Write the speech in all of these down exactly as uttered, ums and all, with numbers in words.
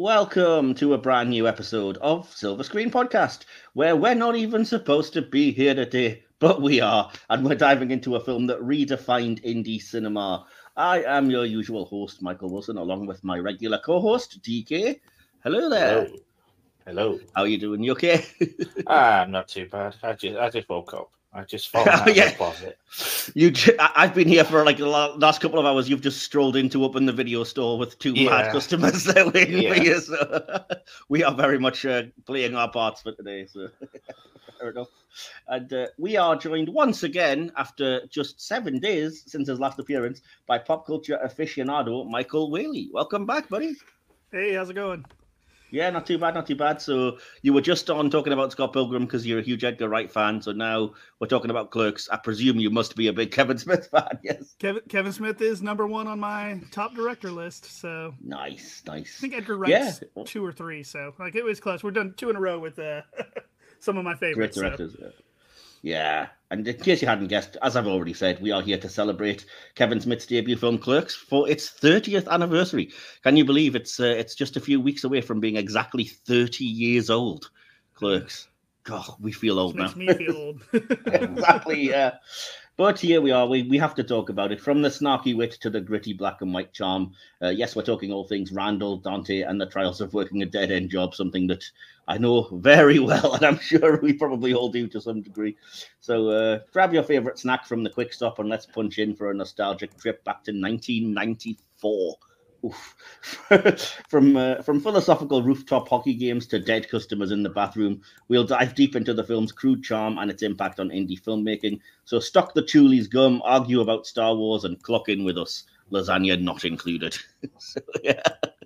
Welcome to a brand new episode of Silver Screen Podcast, where we're not even supposed to be here today, but we are, and we're diving into a film that redefined indie cinema. I am your usual host, Michael Wilson, along with my regular co-host, D K. Hello there. Hello. Hello. How are you doing? You okay? ah, I'm not too bad. I just I just woke up. I just fallen out yeah. of the closet. You, I've been here for like the last couple of hours. You've just strolled into open the video store with two yeah. mad customers there waiting yeah. for you. So we are very much uh, playing our parts for today. So fair enough. And uh, we are joined once again after just seven days since his last appearance by pop culture aficionado Michael Whaley. Welcome back, buddy. Hey, how's it going? Yeah, not too bad, not too bad. So you were just on talking about Scott Pilgrim because you're a huge Edgar Wright fan. So now we're talking about Clerks. I presume you must be a big Kevin Smith fan, yes? Kevin Kevin Smith is number one on my top director list. So nice, nice. I think Edgar Wright's yeah. two or three. So like it was close. We're done two in a row with uh, some of my favorites. Great directors. So. Yeah. Yeah, and in case you hadn't guessed, as I've already said, we are here to celebrate Kevin Smith's debut film Clerks for its thirtieth anniversary. Can you believe it's uh, it's just a few weeks away from being exactly thirty years old? Clerks. God, we feel old Which now. Makes me feel old. Exactly, yeah. But here we are. We we have to talk about it. From the snarky wit to the gritty black and white charm. Uh, yes, we're talking all things Randall, Dante, and the trials of working a dead-end job, something that I know very well, and I'm sure we probably all do to some degree. So uh, grab your favorite snack from the quick stop and let's punch in for a nostalgic trip back to nineteen ninety-four. Oof. from uh, from philosophical rooftop hockey games to dead customers in the bathroom, we'll dive deep into the film's crude charm and its impact on indie filmmaking. So stock the Chulies gum, argue about Star Wars, and clock in with us. Lasagna not included. So, yeah.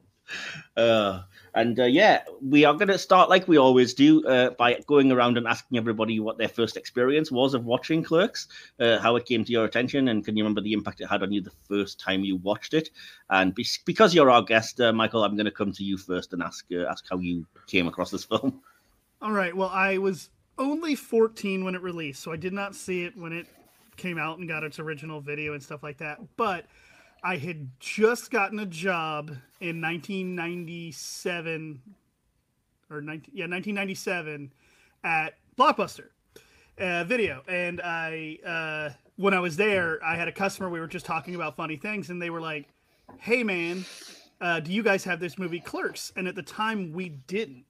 Uh, and uh, yeah, we are going to start like we always do uh, by going around and asking everybody what their first experience was of watching Clerks, uh, how it came to your attention, and can you remember the impact it had on you the first time you watched it? And be- because you're our guest, uh, Michael, I'm going to come to you first and ask uh, ask how you came across this film. All right. Well, I was only fourteen when it released, so I did not see it when it came out and got its original video and stuff like that. But I had just gotten a job in nineteen ninety-seven, or nineteen, yeah, nineteen ninety-seven at Blockbuster uh, Video, and I uh, when I was there, I had a customer. We were just talking about funny things, and they were like, "Hey, man, uh, do you guys have this movie Clerks?" And at the time, we didn't.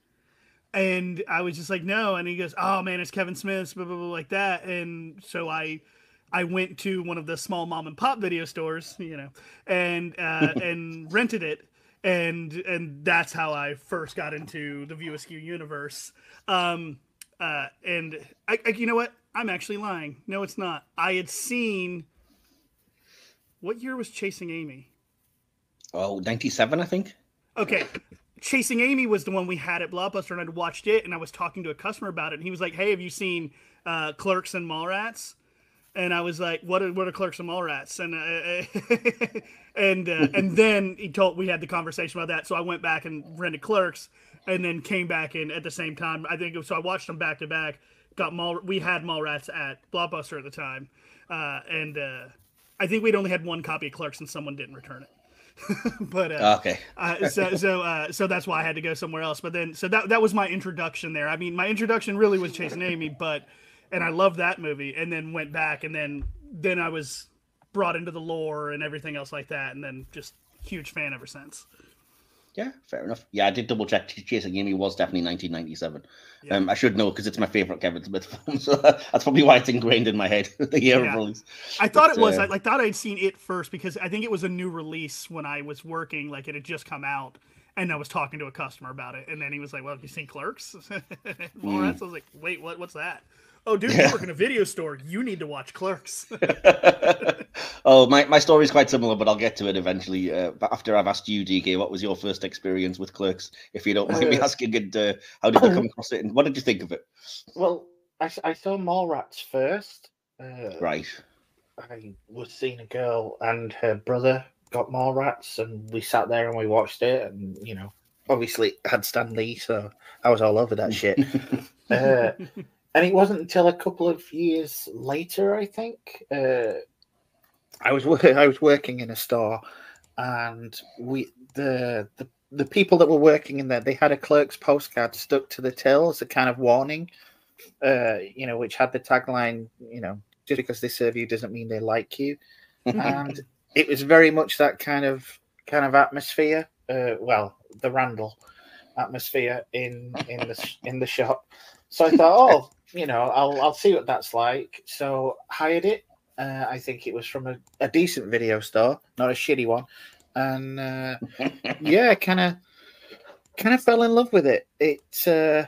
And I was just like, "No," and he goes, "Oh man, it's Kevin Smith's," blah blah blah, like that, and so I. I went to one of the small mom and pop video stores, you know, and uh, and rented it, and and that's how I first got into the View Askew universe. Um, uh, and I, I, you know what? I'm actually lying. No, it's not. I had seen. What year was Chasing Amy? Oh, ninety-seven, I think. Okay. Chasing Amy was the one we had at Blockbuster, and I'd watched it, and I was talking to a customer about it, and he was like, "Hey, have you seen uh, Clerks and Mallrats?" And I was like, "What are what are Clerks and Mallrats?" And uh, and uh, and then he told we had the conversation about that. So I went back and rented Clerks, and then came back in at the same time. I think it was, so. I watched them back to back. Got Mall. We had Mallrats at Blockbuster at the time, uh, and uh, I think we'd only had one copy of Clerks, and someone didn't return it. but uh, okay, uh, so so uh, so that's why I had to go somewhere else. But then so that that was my introduction there. I mean, my introduction really was Chasing Amy, but. And I loved that movie, and then went back, and then then I was brought into the lore and everything else like that, and then just huge fan ever since. Yeah, fair enough. Yeah, I did double check. Chasing Amy was definitely nineteen ninety-seven. Yeah. Um, I should know because it's my favorite Kevin Smith film, so that's probably why it's ingrained in my head. The year yeah. of release. I thought but, it was. Uh, I, I thought I'd seen it first because I think it was a new release when I was working. Like it had just come out, and I was talking to a customer about it, and then he was like, "Well, have you seen Clerks?" Well, mm. I was like, "Wait, what? What's that?" Oh, dude, yeah. You work in a video store. You need to watch Clerks. oh, my, my story is quite similar, but I'll get to it eventually. Uh, but after I've asked you, D K, what was your first experience with Clerks? If you don't mind uh, me asking, and uh, how did you come across it, and what did you think of it? Well, I, I saw Mallrats first. Uh, right. I was seeing a girl and her brother got Mallrats, and we sat there and we watched it, and you know, obviously it had Stan Lee, so I was all over that shit. uh, And it wasn't until a couple of years later, I think, uh, I was I was working in a store, and we the the the people that were working in there, they had a Clerks postcard stuck to the till as a kind of warning, uh, you know, which had the tagline, you know, just because they serve you doesn't mean they like you. And it was very much that kind of kind of atmosphere. Uh, well, the Randall atmosphere in in the in the shop. So I thought, oh, you know, I'll I'll see what that's like. So hired it. Uh, I think it was from a, a decent video store, not a shitty one. And uh, yeah, kind of kind of fell in love with it. It uh,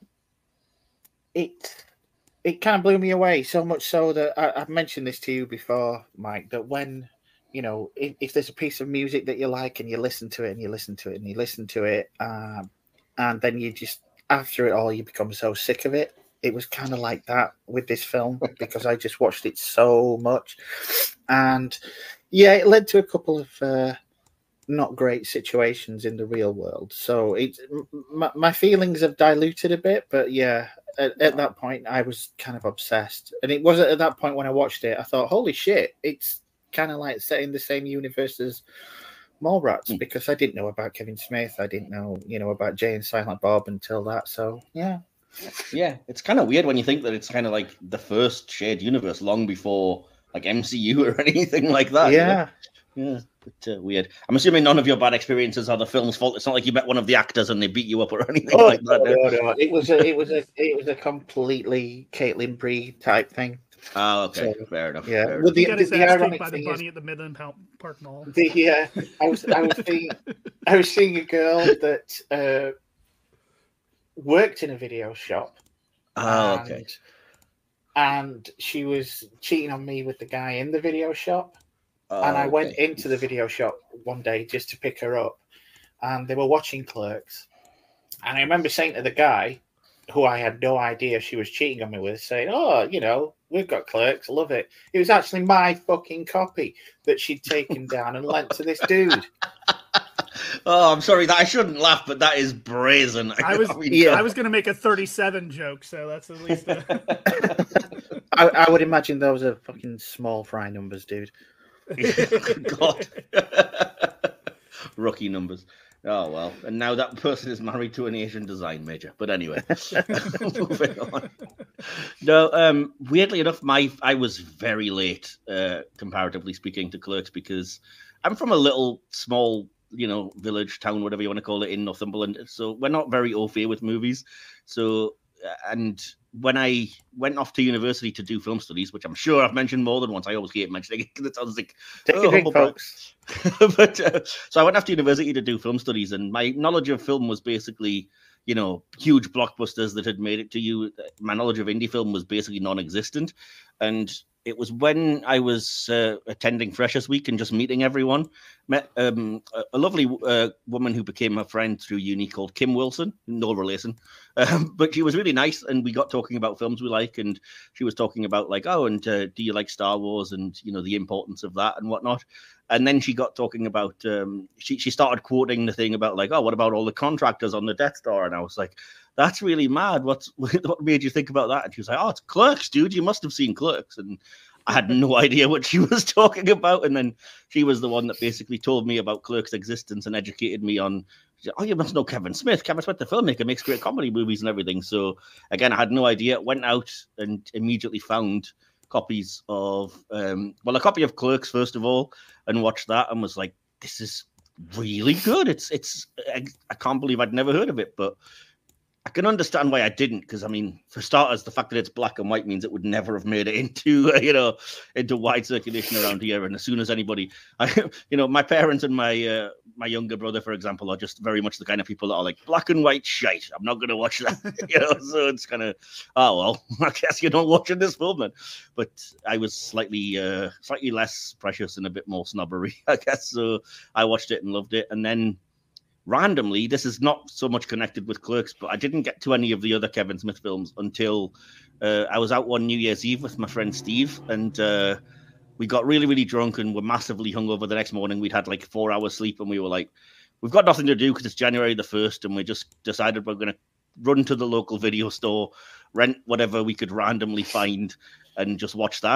it it kind of blew me away, so much so that I, I've mentioned this to you before, Mike, that when, you know, if, if there's a piece of music that you like and you listen to it and you listen to it and you listen to it, um, and then you just, after it all, you become so sick of it. It was kind of like that with this film because I just watched it so much. And yeah, it led to a couple of uh, not great situations in the real world. So it, my, my feelings have diluted a bit, but yeah, at, at that point, I was kind of obsessed. And it wasn't at that point when I watched it, I thought, holy shit, it's kind of like set in the same universe as Mallrats, mm. because I didn't know about Kevin Smith. I didn't know, you know, about Jay and Silent Bob until that. So, yeah. Yeah, it's kind of weird when you think that it's kind of like the first shared universe long before like M C U or anything like that. Yeah. You know? Yeah. But, uh, weird. I'm assuming none of your bad experiences are the film's fault. It's not like you met one of the actors and they beat you up or anything oh, like that. No, no, no. It was a, it was a, it was a completely Caitlin Bree type thing. Oh, okay, so, fair enough. Yeah, fair well, the, got the, his the ass ironic kicked by the thing bunny is, at the Midland Park Mall. the uh, I was, I was seeing, I was seeing a girl that uh, worked in a video shop. Oh, and, okay. And she was cheating on me with the guy in the video shop. Oh, and I okay. went into the video shop one day just to pick her up. And they were watching Clerks. And I remember saying to the guy, who I had no idea she was cheating on me with, saying, oh, you know, we've got Clerks, love it. It was actually my fucking copy that she'd taken down and lent to this dude. Oh, I'm sorry that I shouldn't laugh, but that is brazen. I was, I mean, yeah, I was going to make a thirty-seven joke, so that's at least. A... I, I would imagine those are fucking small fry numbers, dude. God, rookie numbers. Oh well, and now that person is married to an Asian design major. But anyway, moving on. No, um, weirdly enough, my I was very late, uh, comparatively speaking, to Clerks because I'm from a little small, you know, village, town, whatever you want to call it, in Northumberland. So we're not very au fait with movies. So, and when I went off to university to do film studies, which I'm sure I've mentioned more than once, I always hate mentioning it because it sounds like, Take oh, a drink, folks. but uh, so I went off to university to do film studies, and my knowledge of film was basically, you know, huge blockbusters that had made it to you. My knowledge of indie film was basically non-existent, and it was when I was uh, attending Freshers Week and just meeting everyone, met um, a, a lovely uh, woman who became a friend through uni called Kim Wilson, no relation, um, but she was really nice, and we got talking about films we like, and she was talking about like, oh, and uh, do you like Star Wars, and you know the importance of that and whatnot. And then she got talking about, um, she she started quoting the thing about like, oh, what about all the contractors on the Death Star? And I was like, that's really mad. What's what made you think about that? And she was like, oh, it's Clerks, dude. You must have seen Clerks. And I had no idea what she was talking about. And then she was the one that basically told me about Clerks' existence and educated me on, oh, you must know Kevin Smith. Kevin Smith, the filmmaker, makes great comedy movies and everything. So again, I had no idea. Went out and immediately found copies of, um, well, a copy of Clerks, first of all, and watched that and was like, this is really good. It's, it's, I, I can't believe I'd never heard of it, but I can understand why I didn't, because I mean, for starters, the fact that it's black and white means it would never have made it into, uh, you know, into wide circulation around here. And as soon as anybody, I, you know, my parents and my uh, my younger brother, for example, are just very much the kind of people that are like, black and white shite. I'm not going to watch that, you know. So it's kind of, oh well, I guess you're not watching this film then. But I was slightly, uh, slightly less precious and a bit more snobbery, I guess. So I watched it and loved it, and then. Randomly, this is not so much connected with Clerks, but I didn't get to any of the other Kevin Smith films until uh, I was out one New Year's Eve with my friend Steve, and uh, we got really, really drunk and were massively hungover the next morning. We'd had like four hours sleep, and we were like, we've got nothing to do because it's January the first, and we just decided we're going to run to the local video store, rent whatever we could randomly find, and just watch that.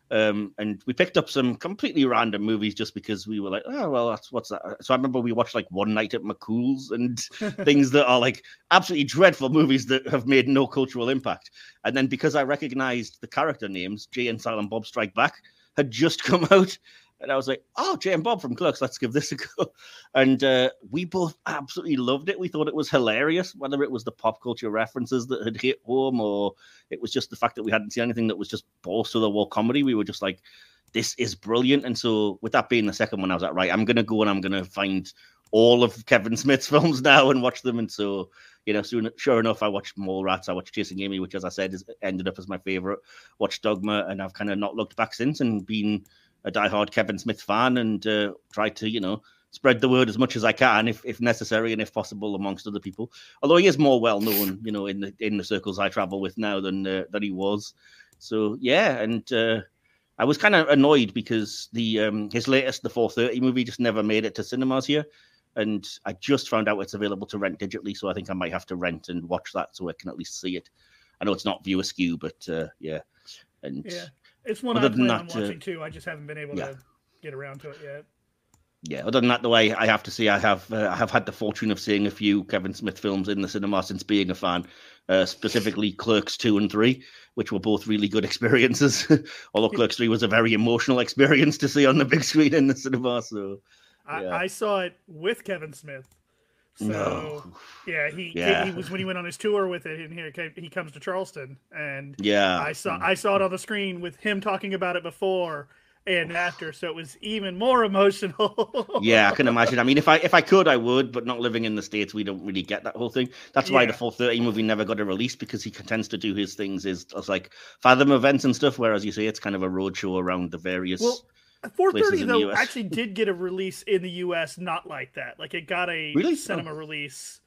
Um, and we picked up some completely random movies just because we were like, oh, well, that's what's that? So I remember we watched like One Night at McCool's and things that are like absolutely dreadful movies that have made no cultural impact. And then because I recognized the character names, Jay and Silent Bob Strike Back had just come out. And I was like, oh, Jay and Bob from Clerks, let's give this a go. And uh, we both absolutely loved it. We thought it was hilarious, whether it was the pop culture references that had hit home or it was just the fact that we hadn't seen anything that was just balls to the wall comedy. We were just like, this is brilliant. And so with that being the second one, I was like, right, I'm going to go and I'm going to find all of Kevin Smith's films now and watch them. And so, you know, soon, sure enough, I watched Mallrats, I watched Chasing Amy, which, as I said, is, ended up as my favorite, watched Dogma, and I've kind of not looked back since and been a diehard Kevin Smith fan and uh, try to, you know, spread the word as much as I can, if if necessary and if possible, amongst other people. Although he is more well known, you know, in the in the circles I travel with now than uh, than he was. So yeah, and uh, I was kind of annoyed because the um, his latest, the four thirty movie, just never made it to cinemas here, and I just found out it's available to rent digitally. So I think I might have to rent and watch that so I can at least see it. I know it's not viewer skew, but uh, yeah, and. Yeah. It's one I plan on watching uh, too. I just haven't been able yeah. to get around to it yet. Yeah, other than that, the way I have to say, I have uh, I have had the fortune of seeing a few Kevin Smith films in the cinema since being a fan, uh, specifically Clerks two and three, which were both really good experiences. Although Clerks three was a very emotional experience to see on the big screen in the cinema. So yeah. I, I saw it with Kevin Smith. So no. yeah, he yeah. he was when he went on his tour with it, and here he comes to Charleston, and yeah, I saw I saw it on the screen with him talking about it before and after, so it was even more emotional. Yeah, I can imagine. I mean, if I if I could, I would, but not living in the States, we don't really get that whole thing. That's why yeah. the four thirty movie never got a release, because he tends to do his things is as like Fathom events and stuff, whereas you say it's kind of a roadshow around the various. Well, four thirty though actually did get a release in the U S not like that. Like it got a really? cinema oh. release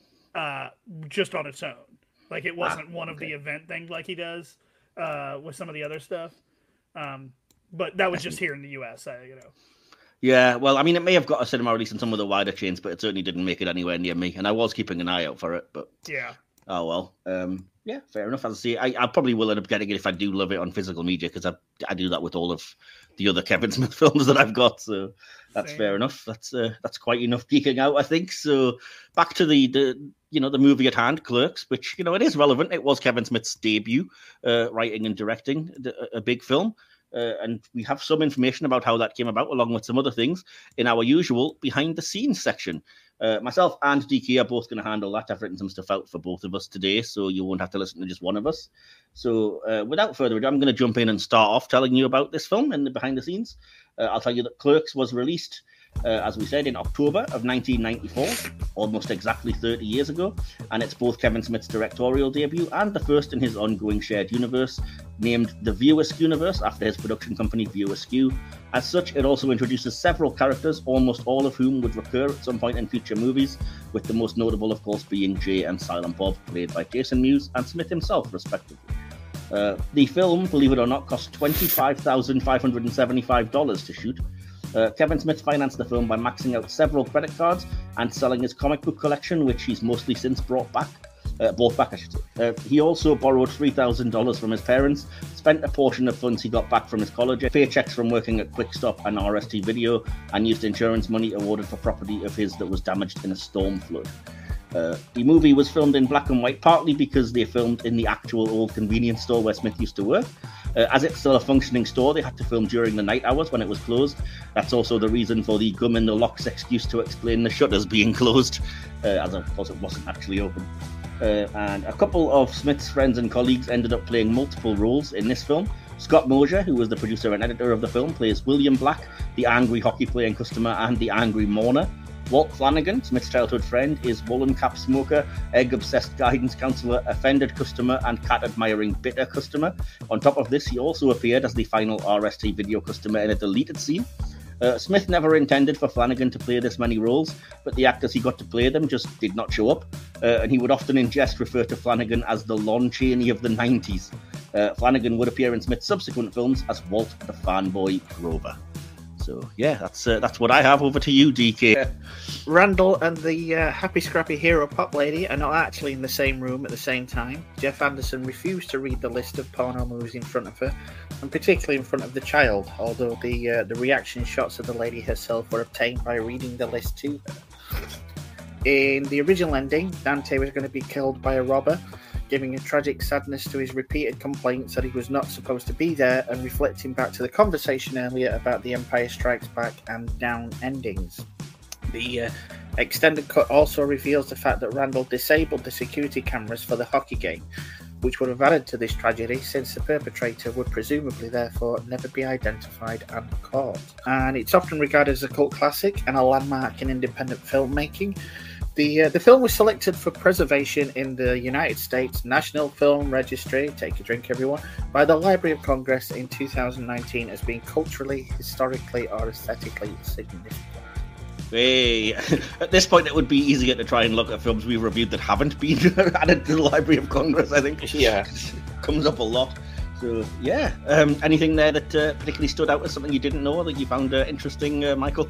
uh, just on its own. Like it wasn't ah, one of okay. the event things like he does uh, with some of the other stuff. Um, but that was just here in the U S, uh, you know. Yeah, well, I mean, it may have got a cinema release in some of the wider chains, but it certainly didn't make it anywhere near me. And I was keeping an eye out for it, but yeah. Oh well. Um, yeah, fair enough. As I say, I, I probably will end up getting it if I do love it on physical media, because I I do that with all of the other Kevin Smith films that I've got. So that's Same. fair enough. That's uh, that's quite enough geeking out, I think. So back to the the you know the movie at hand, Clerks, which you know it is relevant. It was Kevin Smith's debut, uh, writing and directing a, a big film. Uh, and we have some information about how that came about, along with some other things, in our usual behind-the-scenes section. Uh, myself and D K are both going to handle that. I've written some stuff out for both of us today, so you won't have to listen to just one of us. So uh, without further ado, I'm going to jump in and start off telling you about this film and the behind-the-scenes. Uh, I'll tell you that Clerks was released, uh, as we said, in October of nineteen ninety-four, almost exactly thirty years ago, and it's both Kevin Smith's directorial debut and the first in his ongoing shared universe, named the View Askew universe after his production company View Askew. As such, it also introduces several characters, almost all of whom would recur at some point in future movies, with the most notable, of course, being Jay and Silent Bob, played by Jason Mewes and Smith himself, respectively. Uh, the film, believe it or not, cost twenty-five thousand five hundred seventy-five dollars to shoot. Uh, Kevin Smith financed the film by maxing out several credit cards and selling his comic book collection, which he's mostly since brought back. Uh, bought back, I should say. Uh, he also borrowed three thousand dollars from his parents, spent a portion of funds he got back from his college, paychecks from working at Quick Stop and R S T Video, and used insurance money awarded for property of his that was damaged in a storm flood. Uh, the movie was filmed in black and white, partly because they filmed in the actual old convenience store where Smith used to work. Uh, as it's still a functioning store, they had to film during the night hours when it was closed. That's also the reason for the gum in the locks excuse to explain the shutters being closed, uh, as of course it wasn't actually open. Uh, and a couple of Smith's friends and colleagues ended up playing multiple roles in this film. Scott Mosier, who was the producer and editor of the film, plays William Black, the angry hockey-playing customer and the angry mourner. Walt Flanagan, Smith's childhood friend, is woolen cap smoker, egg-obsessed guidance counsellor, offended customer, and cat-admiring bitter customer. On top of this, he also appeared as the final R S T Video customer in a deleted scene. Uh, Smith never intended for Flanagan to play this many roles, but the actors he got to play them just did not show up, uh, and he would often in jest refer to Flanagan as the Lon Chaney of the nineties. Uh, Flanagan would appear in Smith's subsequent films as Walt the Fanboy Grover. So So yeah, that's uh, that's what I have. Over to you, D K. Randall and the uh, happy scrappy hero pop lady are not actually in the same room at the same time. Jeff Anderson refused to read the list of porno movies in front of her, and particularly in front of the child, although the uh, the reaction shots of the lady herself were obtained by reading the list to her. In the original ending, Dante was going to be killed by a robber, giving a tragic sadness to his repeated complaints that he was not supposed to be there, and reflecting back to the conversation earlier about the Empire Strikes Back and Down endings. The uh, extended cut also reveals the fact that Randall disabled the security cameras for the hockey game, which would have added to this tragedy since the perpetrator would presumably therefore never be identified and caught. And it's often regarded as a cult classic and a landmark in independent filmmaking. The uh, the film was selected for preservation in the United States National Film Registry, take a drink everyone, by the Library of Congress in two thousand nineteen as being culturally, historically or aesthetically significant. Hey, at this point it would be easier to try and look at films we reviewed that haven't been added to the Library of Congress, I think. Yeah. Comes up a lot. So, yeah. Um, anything there that uh, particularly stood out as something you didn't know that you found uh, interesting, uh, Michael?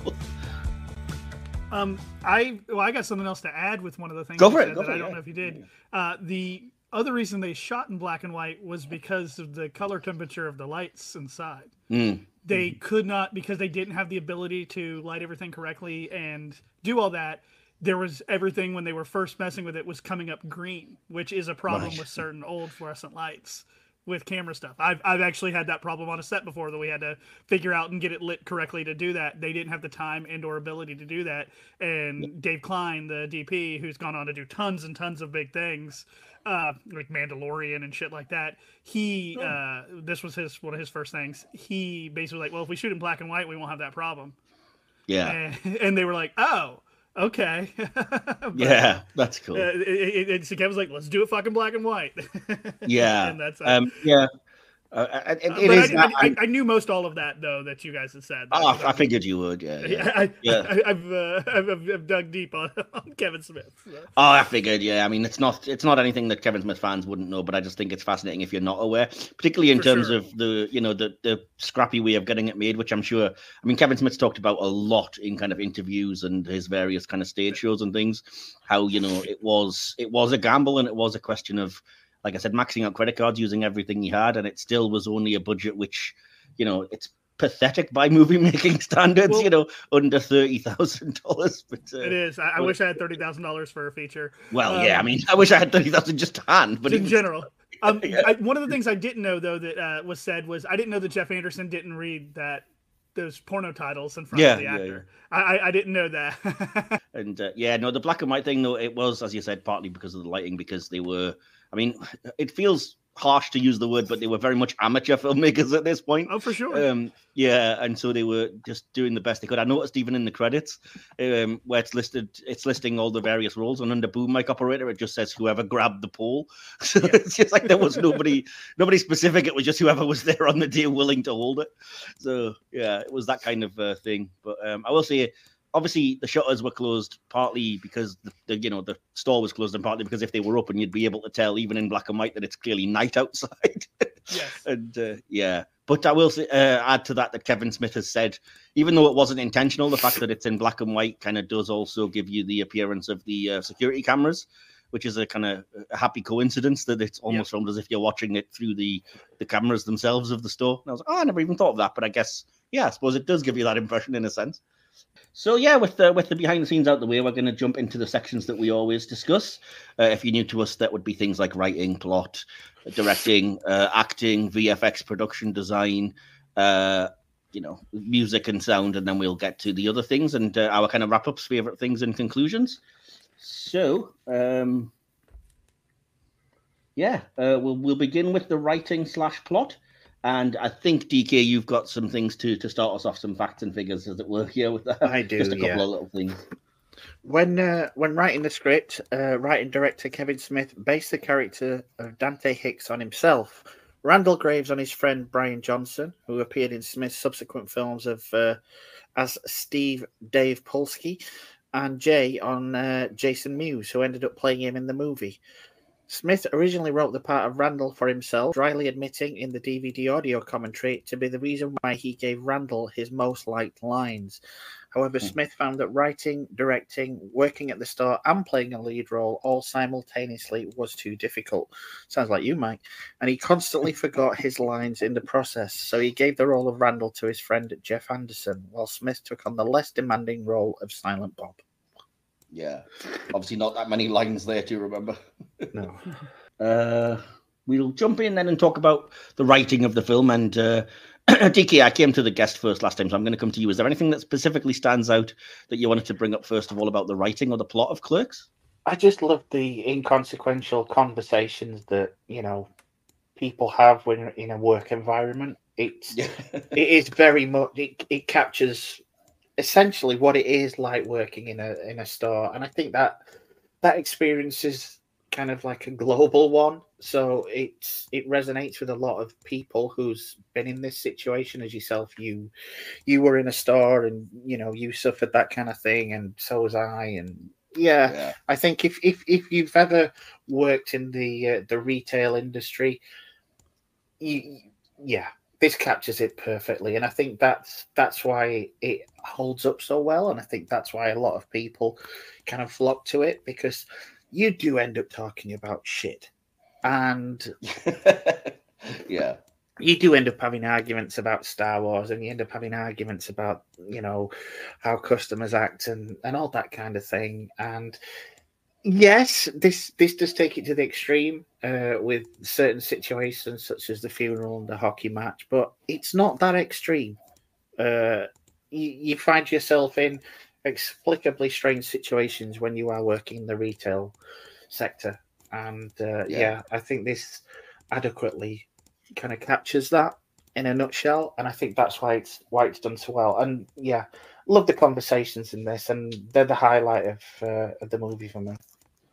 Um, I well, I got something else to add with one of the things. Go for you it. said Go that for I it, don't yeah. know if you did. Uh, the other reason they shot in black and white was because of the color temperature of the lights inside. Mm. They could not, because they didn't have the ability to light everything correctly and do all that. There was everything when they were first messing with it was coming up green, which is a problem Right. with certain old fluorescent lights with camera stuff. I've I've actually had that problem on a set before that we had to figure out and get it lit correctly to do that. They didn't have the time and or ability to do that. And yeah. Dave Klein, the D P, who's gone on to do tons and tons of big things, uh, like Mandalorian and shit like that, he oh. uh, this was his one of his first things. He basically was like, well, if we shoot in black and white, we won't have that problem. Yeah. And, and they were like, oh. Okay. but, yeah, that's cool. Uh, it, it, it, so Kevin's like, let's do it fucking black and white. yeah. and that's, uh, um, yeah. Uh, it, it uh, is, I, I, I, I knew most all of that though that you guys had said. Oh, I, I figured you would. Yeah, yeah. I, yeah. I, I've, uh, I've, I've I've dug deep on, on Kevin Smith. So. Oh, I figured. Yeah, I mean, it's not it's not anything that Kevin Smith fans wouldn't know, but I just think it's fascinating if you're not aware, particularly in For terms sure. of the you know the the scrappy way of getting it made, which I'm sure. I mean, Kevin Smith's talked about a lot in kind of interviews and his various kind of stage shows and things. How you know it was it was a gamble and it was a question of, like I said, maxing out credit cards, using everything he had, and it still was only a budget which, you know, it's pathetic by movie making standards, well, you know, under thirty thousand dollars. But uh, it is. I, I but, wish I had thirty thousand dollars for a feature. Well, um, yeah, I mean, I wish I had thirty thousand just to hand, but in was, general. Um, yeah. I, one of the things I didn't know though that uh, was said was I didn't know that Jeff Anderson didn't read that those porno titles in front yeah, of the actor. Yeah, yeah. I, I didn't know that. and uh, yeah, no, the black and white thing though, it was, as you said, partly because of the lighting, because they were. I mean, it feels harsh to use the word, but they were very much amateur filmmakers at this point. Oh, for sure. Um, yeah, and so they were just doing the best they could. I noticed even in the credits, um, where it's listed, it's listing all the various roles, and under boom mic operator, it just says whoever grabbed the pole. So yeah. It's just like there was nobody, nobody specific. It was just whoever was there on the day willing to hold it. So yeah, it was that kind of uh, thing. But um, I will say, obviously, the shutters were closed partly because the, the you know the store was closed, and partly because if they were open, you'd be able to tell even in black and white that it's clearly night outside. Yes. and uh, yeah, but I will say, uh, add to that that Kevin Smith has said, even though it wasn't intentional, the fact that it's in black and white kind of does also give you the appearance of the uh, security cameras, which is a kind of a happy coincidence that it's almost yep. filmed as if you're watching it through the the cameras themselves of the store. And I was like, oh, I never even thought of that, but I guess yeah, I suppose it does give you that impression in a sense. So yeah, with the with the behind the scenes out the way, we're going to jump into the sections that we always discuss. Uh, if you're new to us, that would be things like writing, plot, directing, uh, acting, V F X, production design, uh, you know, music and sound, and then we'll get to the other things and uh, our kind of wrap ups, favorite things, and conclusions. So um, yeah, uh, we'll we'll begin with the writing slash plot. And I think, D K, you've got some things to, to start us off, some facts and figures, as it were, here with that. I do, Just a couple yeah. of little things. When uh, when writing the script, uh, writing director Kevin Smith based the character of Dante Hicks on himself, Randall Graves on his friend Brian Johnson, who appeared in Smith's subsequent films of uh, as Steve Dave Polsky, and Jay on uh, Jason Mewes, who ended up playing him in the movie. Smith originally wrote the part of Randall for himself, dryly admitting in the D V D audio commentary to be the reason why he gave Randall his most liked lines. However, Hmm. Smith found that writing, directing, working at the store, and playing a lead role all simultaneously was too difficult. Sounds like you, Mike. And he constantly forgot his lines in the process, so he gave the role of Randall to his friend Jeff Anderson, while Smith took on the less demanding role of Silent Bob. Yeah, obviously not that many lines there to remember. No. Uh, we'll jump in then and talk about the writing of the film. And uh, D K, I came to the guest first last time, so I'm going to come to you. Is there anything that specifically stands out that you wanted to bring up first of all about the writing or the plot of Clerks? I just love the inconsequential conversations that, you know, people have when in a work environment. It's Yeah. it is very much it, it captures essentially what it is like working in a in a store, and I think that that experience is kind of like a global one. So it's it resonates with a lot of people who's been in this situation as yourself. You you were in a store, and you know you suffered that kind of thing, and so was I, and yeah, Yeah. I think if if if you've ever worked in the uh, the retail industry, you, yeah, this captures it perfectly, and I think that's that's why it holds up so well, and I think that's why a lot of people kind of flock to it, because you do end up talking about shit, and Yeah. you do end up having arguments about Star Wars, and you end up having arguments about, you know, how customers act and and all that kind of thing. And yes, this this does take it to the extreme uh, with certain situations, such as the funeral and the hockey match, but it's not that extreme. Uh, you, you find yourself in explicably strange situations when you are working in the retail sector, and uh, Yeah. yeah, I think this adequately kind of captures that in a nutshell, and I think that's why it's why it's done so well. And yeah, love the conversations in this, and they're the highlight of uh, of the movie for me.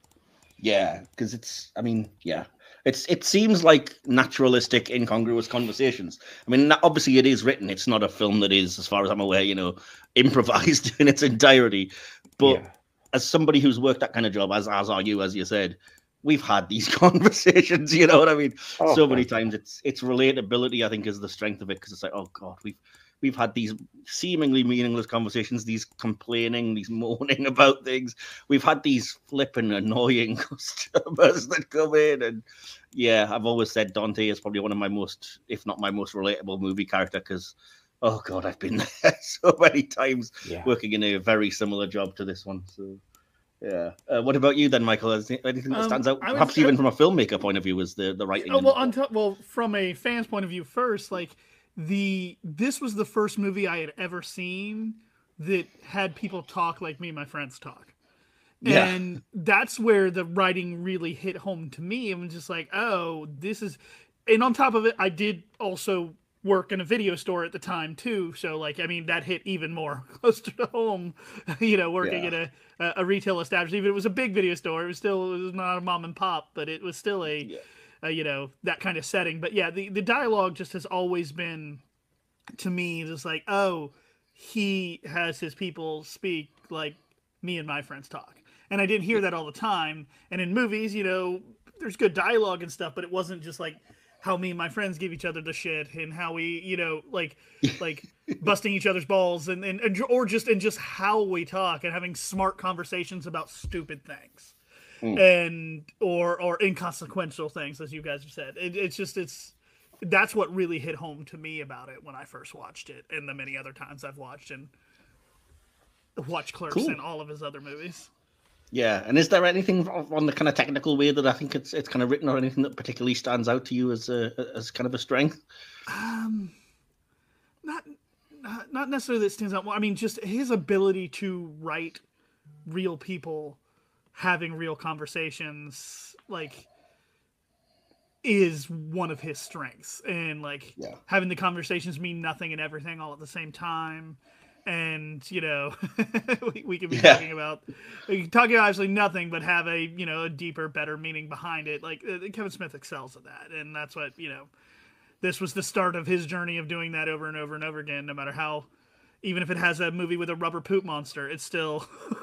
Yeah, because it's, I mean, yeah, it's it seems like naturalistic, incongruous conversations. I mean, obviously it is written. It's not a film that is, as far as I'm aware, you know, improvised in its entirety. But Yeah. as somebody who's worked that kind of job, as as are you, as you said, we've had these conversations. You know what I mean? Oh, so many okay. times. It's it's relatability, I think, is the strength of it, because it's like, oh God, we've we've had these seemingly meaningless conversations, these complaining, these moaning about things. We've had these flipping annoying customers that come in, and yeah, I've always said Dante is probably one of my most, if not my most relatable movie character, because oh God, I've been there so many times Yeah. working in a very similar job to this one. So yeah. Uh, what about you then, Michael? Is there anything that Um, stands out, I was- perhaps even from a filmmaker point of view, is the, the writing? Oh, and- well, on top, well, from a fan's point of view first, like the this was the first movie I had ever seen that had people talk like me and my friends talk. Yeah. And that's where the writing really hit home to me. And was just like, oh, this is, and on top of it, I did also work in a video store at the time too. So like, I mean, that hit even more close to home, you know, working Yeah. at a, a retail establishment. Even if it was a big video store, it was still, it was not a mom and pop, but it was still a, Yeah. uh, you know, that kind of setting. But yeah, the, the dialogue just has always been, to me, just like, oh, he has his people speak like me and my friends talk. And I didn't hear that all the time. And in movies, you know, there's good dialogue and stuff, but it wasn't just like how me and my friends give each other the shit and how we, you know, like, like busting each other's balls and, and, and or just, and just how we talk and having smart conversations about stupid things. Mm. And or or inconsequential things, as you guys have said. It, it's just it's that's what really hit home to me about it when I first watched it, and the many other times I've watched and watched Clerks Cool. and all of his other movies. Yeah, and is there anything on the kind of technical way that I think it's it's kind of written, or anything that particularly stands out to you as a as kind of a strength? Um, not not, not necessarily that stands out. I mean, just his ability to write real people having real conversations, like, is one of his strengths. And like Yeah. having the conversations mean nothing and everything all at the same time. And, you know, we, we could be Yeah. talking about talking about actually nothing, but have a, you know, a deeper, better meaning behind it. Like uh, Kevin Smith excels at that. And that's what, you know, this was the start of his journey of doing that over and over and over again, no matter how, even if it has a movie with a rubber poop monster, it still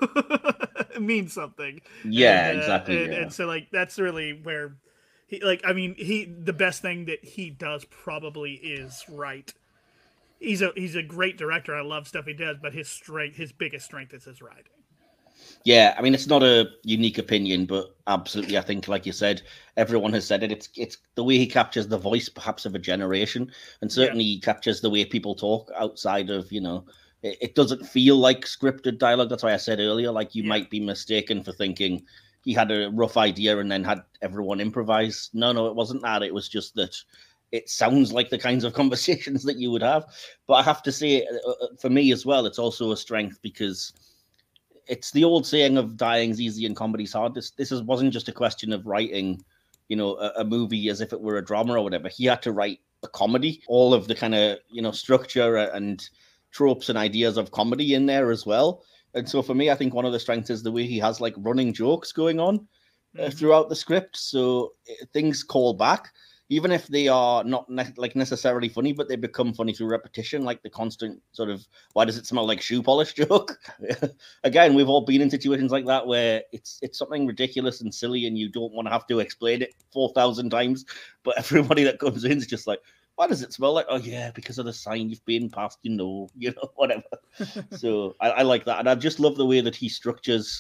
it means something. Yeah, and, uh, exactly. And, yeah. and so like that's really where he like I mean he the best thing that he does probably is write. He's a he's a great director. I love stuff he does, but his strength, his biggest strength is his writing. Yeah, I mean, it's not a unique opinion, but absolutely, I think, like you said, everyone has said it. It's it's the way he captures the voice, perhaps, of a generation, and certainly yeah. he captures the way people talk outside of, you know, it, it doesn't feel like scripted dialogue. That's why I said earlier, like you yeah. might be mistaken for thinking he had a rough idea and then had everyone improvise. No, no, it wasn't that. It was just that it sounds like the kinds of conversations that you would have. But I have to say, for me as well, it's also a strength because it's the old saying of dying's easy and comedy's hard. This this is, wasn't just a question of writing, you know, a, a movie as if it were a drama or whatever. He had to write a comedy, all of the kind of, you know, structure and tropes and ideas of comedy in there as well. And so for me, I think one of the strengths is the way he has like running jokes going on uh, mm-hmm. throughout the script. So uh, things call back, even if they are not ne- like necessarily funny, but they become funny through repetition, like the constant sort of, why does it smell like shoe polish joke? Again, we've all been in situations like that where it's it's something ridiculous and silly and you don't want to have to explain it four thousand times, but everybody that comes in is just like, why does it smell like? Oh, yeah, because of the sign you've been past, you know, you know, whatever. So I, I like that. And I just love the way that he structures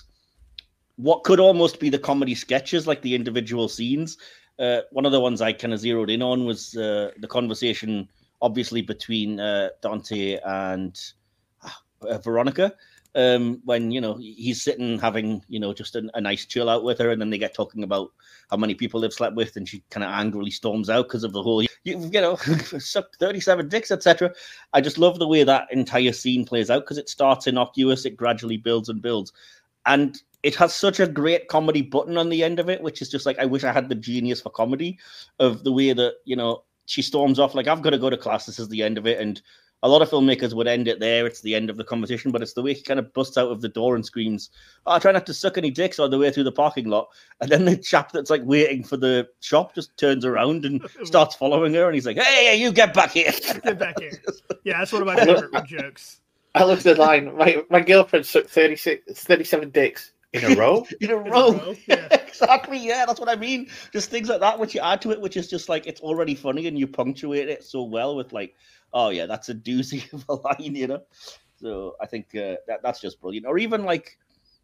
what could almost be the comedy sketches, like the individual scenes. Uh, one of the ones I kind of zeroed in on was uh, the conversation, obviously, between uh, Dante and uh, Veronica. Um, when, you know, he's sitting having, you know, just a, a nice chill out with her, and then they get talking about how many people they've slept with, and she kind of angrily storms out because of the whole, you, you know, sucked thirty-seven dicks, et cetera. I just love the way that entire scene plays out because it starts innocuous, it gradually builds and builds. And it has such a great comedy button on the end of it, which is just like, I wish I had the genius for comedy of the way that, you know, she storms off like, I've got to go to class, this is the end of it. And a lot of filmmakers would end it there, it's the end of the conversation, but it's the way he kind of busts out of the door and screams, oh, I try not to suck any dicks on the way through the parking lot. And then the chap that's like waiting for the shop just turns around and starts following her, and he's like, hey, hey, you get back here. Get back here. Yeah, that's one of my favorite jokes. I looked at the line, my, my girlfriend sucked thirty-six, thirty-seven dicks. In a row? In a row. In a row. Yeah. Exactly. Yeah, that's what I mean. Just things like that, which you add to it, which is just like, it's already funny and you punctuate it so well with like, oh yeah, that's a doozy of a line, you know? So I think uh, that that's just brilliant. Or even like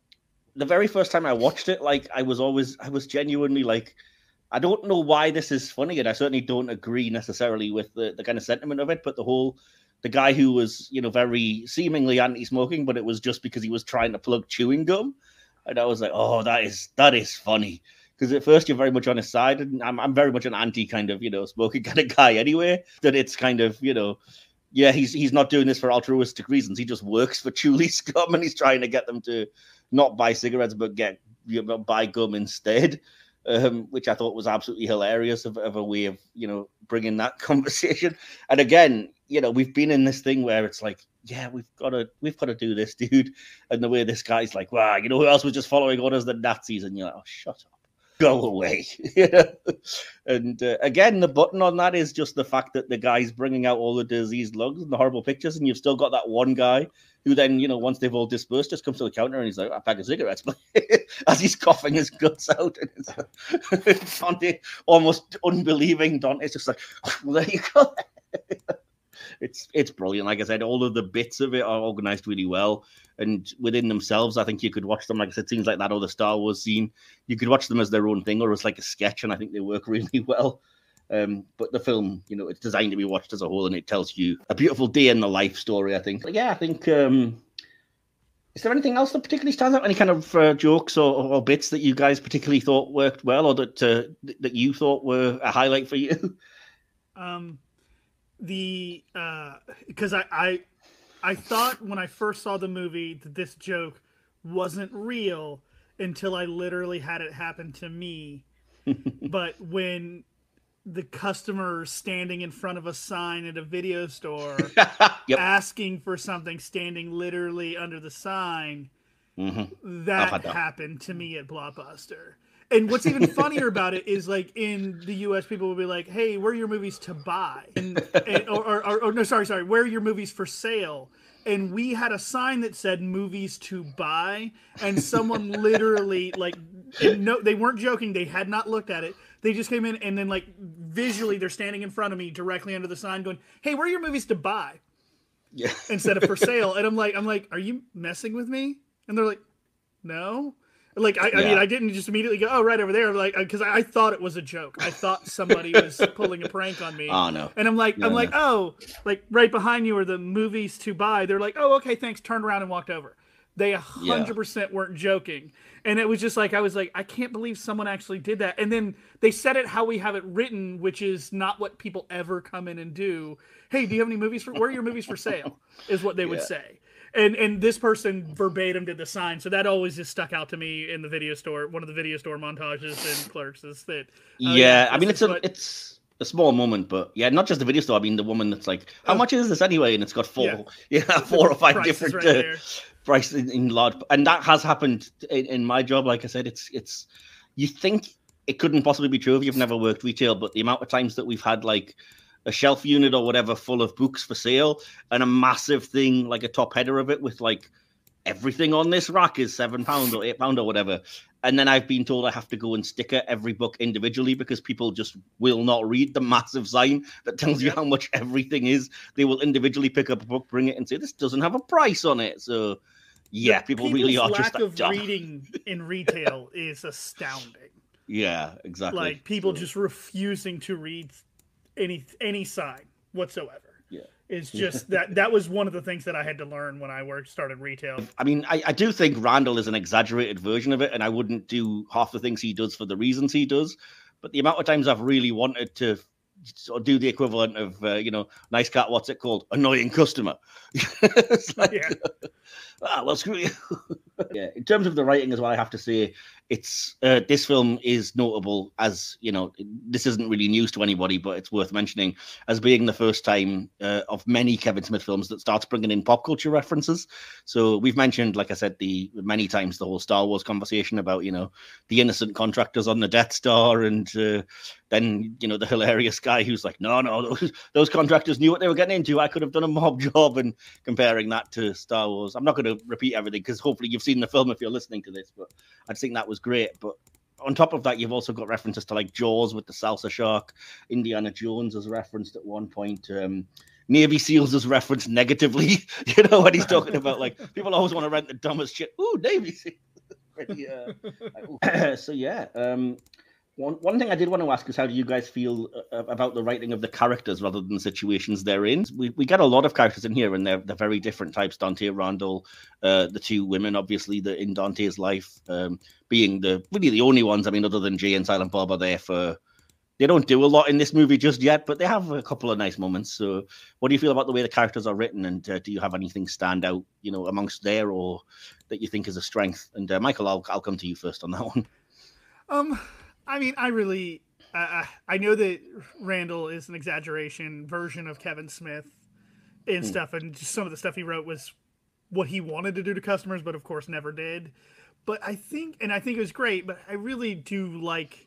the very first time I watched it, like I was always, I was genuinely like, I don't know why this is funny, and I certainly don't agree necessarily with the, the kind of sentiment of it, but the whole, the guy who was, you know, very seemingly anti-smoking, but it was just because he was trying to plug chewing gum. And I was like, oh, that is that is funny. Because at first you're very much on his side, and I'm I'm very much an anti kind of, you know, smoking kind of guy anyway. That it's kind of, you know, yeah, he's he's not doing this for altruistic reasons. He just works for Chuli's Gum, and he's trying to get them to not buy cigarettes but get, you know, buy gum instead. Um, which I thought was absolutely hilarious of, of a way of, you know, bringing that conversation. And again, you know, we've been in this thing where it's like, yeah, we've got to, we've got to do this, dude. And the way this guy's like, wow, you know who else was just following orders? The Nazis. And you're like, oh, shut up, go away. And uh, again, the button on that is just the fact that the guy's bringing out all the diseased lungs and the horrible pictures, and you've still got that one guy who then, you know, once they've all dispersed, just comes to the counter and he's like, a pack of cigarettes, as he's coughing his guts out. And it's Dante, almost unbelieving. Dante's just like, well, there you go. It's it's brilliant. Like I said, all of the bits of it are organized really well, and within themselves, I think you could watch them. Like I said, things like that or the Star Wars scene, you could watch them as their own thing or as like a sketch, and I think they work really well. Um, but the film, you know, it's designed to be watched as a whole, and it tells you a beautiful day in the life story, I think. But yeah, I think. Um, is there anything else that particularly stands out? Any kind of uh, jokes or, or bits that you guys particularly thought worked well, or that uh, that you thought were a highlight for you? Um. The uh because I, I I thought when I first saw the movie that this joke wasn't real until I literally had it happen to me. But when the customer standing in front of a sign at a video store yep. asking for something, standing literally under the sign, mm-hmm. that, that happened to me at Blockbuster. And what's even funnier about it is, like, in the U S, people will be like, "Hey, where are your movies to buy?" And, and or, or, or, or no, sorry, sorry, where are your movies for sale? And we had a sign that said "movies to buy," and someone literally, like, and no, they weren't joking. They had not looked at it. They just came in and then, like, visually, they're standing in front of me directly under the sign, going, "Hey, where are your movies to buy?" Yeah. Instead of for sale. And I'm like, I'm like, "Are you messing with me?" And they're like, "No." Like, I, yeah. I mean, I didn't just immediately go, "Oh, right over there." Like, because I, I thought it was a joke. I thought somebody was pulling a prank on me. Oh, no. And I'm like, no, I'm no. like, oh, like right behind you are the movies to buy. They're like, "Oh, okay, thanks." Turned around and walked over. They a hundred percent weren't joking. And it was just like, I was like, I can't believe someone actually did that. And then they said it how we have it written, which is not what people ever come in and do. "Hey, do you have any movies for, where are your movies for sale?" is what they would yeah. say. And and this person verbatim did the sign, so that always just stuck out to me in the video store. One of the video store montages in Clerks is that. Uh, yeah, yeah I mean it's a what... it's a small moment, but yeah, not just the video store. I mean the woman that's like, "How oh. much is this anyway?" And it's got four, yeah, yeah four or five different right uh, prices in, in large, and that has happened in, in my job. Like I said, it's it's you think it couldn't possibly be true if you've never worked retail, but the amount of times that we've had like a shelf unit or whatever full of books for sale and a massive thing, like a top header of it with like everything on this rack is seven pounds or eight pounds or whatever. And then I've been told I have to go and sticker every book individually because people just will not read the massive sign that tells you how much everything is. They will individually pick up a book, bring it and say, "This doesn't have a price on it." So yeah, the people really are just lack of dumb. Reading in retail is astounding. Yeah, exactly. Like people so. just refusing to read any any sign whatsoever. Yeah, it's just that that was one of the things that I had to learn when I worked started retail. I mean, I, I do think Randall is an exaggerated version of it, and I wouldn't do half the things he does for the reasons he does. But the amount of times I've really wanted to sort of do the equivalent of uh, you know, nice cat, what's it called, annoying customer. It's like, yeah. Ah, well, screw you. Yeah, in terms of the writing as well, I have to say it's uh, this film is notable as, you know, this isn't really news to anybody, but it's worth mentioning as being the first time uh, of many Kevin Smith films that starts bringing in pop culture references. So we've mentioned, like I said, the many times the whole Star Wars conversation about, you know, the innocent contractors on the Death Star, and uh, then, you know, the hilarious guy who's like, no, no, those, those contractors knew what they were getting into. I could have done a mob job, and comparing that to Star Wars. I'm not going to repeat everything because hopefully you've seen the film if you're listening to this, but I think that was great. But on top of that, you've also got references to like Jaws with the salsa shark. Indiana Jones is referenced at one point. Um, Navy SEALs is referenced negatively, you know, when he's talking about like people always want to rent the dumbest shit. Ooh, Navy SEALs. Pretty, uh, like, so yeah. Um, One one thing I did want to ask is, how do you guys feel uh, about the writing of the characters rather than the situations they're in? We we get a lot of characters in here, and they're they're very different types. Dante, Randall, uh, the two women, obviously, the in Dante's life, um, being the really the only ones. I mean, other than Jay and Silent Bob are there for. They don't do a lot in this movie just yet, but they have a couple of nice moments. So, what do you feel about the way the characters are written, and uh, do you have anything stand out, you know, amongst there, or that you think is a strength? And uh, Michael, I'll I'll come to you first on that one. Um. I mean, I really, uh, I know that Randall is an exaggeration version of Kevin Smith and mm. stuff, and just some of the stuff he wrote was what he wanted to do to customers, but of course never did. But I think, and I think it was great, but I really do like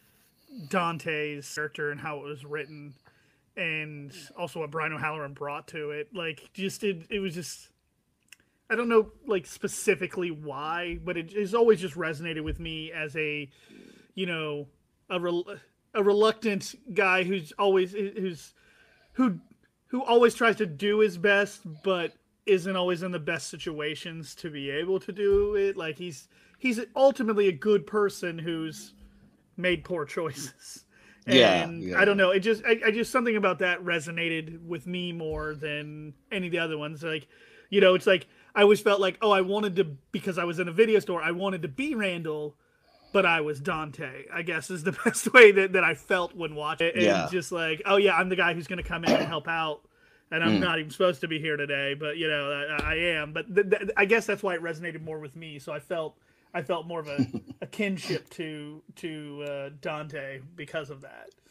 Dante's character and how it was written, and also what Brian O'Halloran brought to it. Like, just, it, it was just, I don't know, like, specifically why, but it, it's always just resonated with me as a, you know, a rel- a reluctant guy who's always who's who who always tries to do his best, but isn't always in the best situations to be able to do it. Like he's he's ultimately a good person who's made poor choices. Yeah, and yeah. I don't know. It just I, I just something about that resonated with me more than any of the other ones. Like, you know, it's like I always felt like, oh, I wanted to, because I was in a video store, I wanted to be Randall, but I was Dante, I guess is the best way that, that I felt when watching it. And yeah. just like, oh yeah, I'm the guy who's going to come in and help out. And I'm mm. not even supposed to be here today, but you know, I, I am. But th- th- I guess that's why it resonated more with me. So I felt, I felt more of a, a kinship to, to uh, Dante because of that.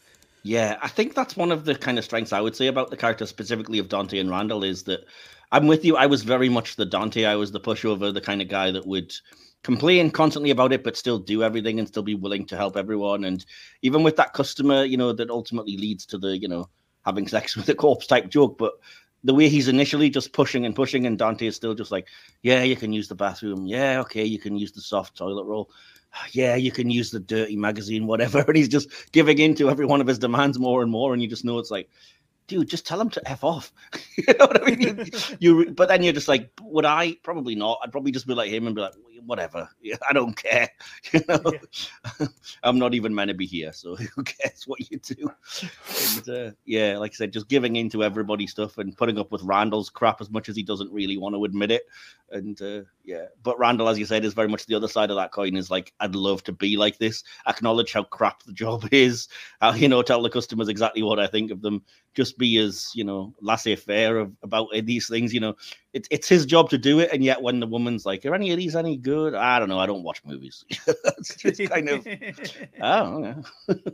Yeah, I think that's one of the kind of strengths I would say about the character specifically of Dante and Randall is that I'm with you. I was very much the Dante. I was the pushover, the kind of guy that would complain constantly about it, but still do everything and still be willing to help everyone. And even with that customer, you know, that ultimately leads to the, you know, having sex with a corpse type joke. But the way he's initially just pushing and pushing, and Dante is still just like, yeah, you can use the bathroom. Yeah, okay, you can use the soft toilet roll. Yeah, you can use the dirty magazine, whatever. And he's just giving in to every one of his demands more and more. And you just know it's like, dude, just tell him to F off. You know what I mean? You, you, but then you're just like, would I? Probably not. I'd probably just be like him and be like, whatever. I don't care. You know, yeah. I'm not even meant to be here, so who cares what you do? And, uh, yeah, like I said, just giving in to everybody's stuff and putting up with Randall's crap as much as he doesn't really want to admit it. And uh, yeah, but Randall, as you said, is very much the other side of that coin. Is like, I'd love to be like this. Acknowledge how crap the job is. Uh, you know, tell the customers exactly what I think of them. Just be as, you know, laissez-faire about these things. You know, it's it's his job to do it, and yet when the woman's like, "Are any of these any good?" I don't know. I don't watch movies. it's just kind of, I don't know.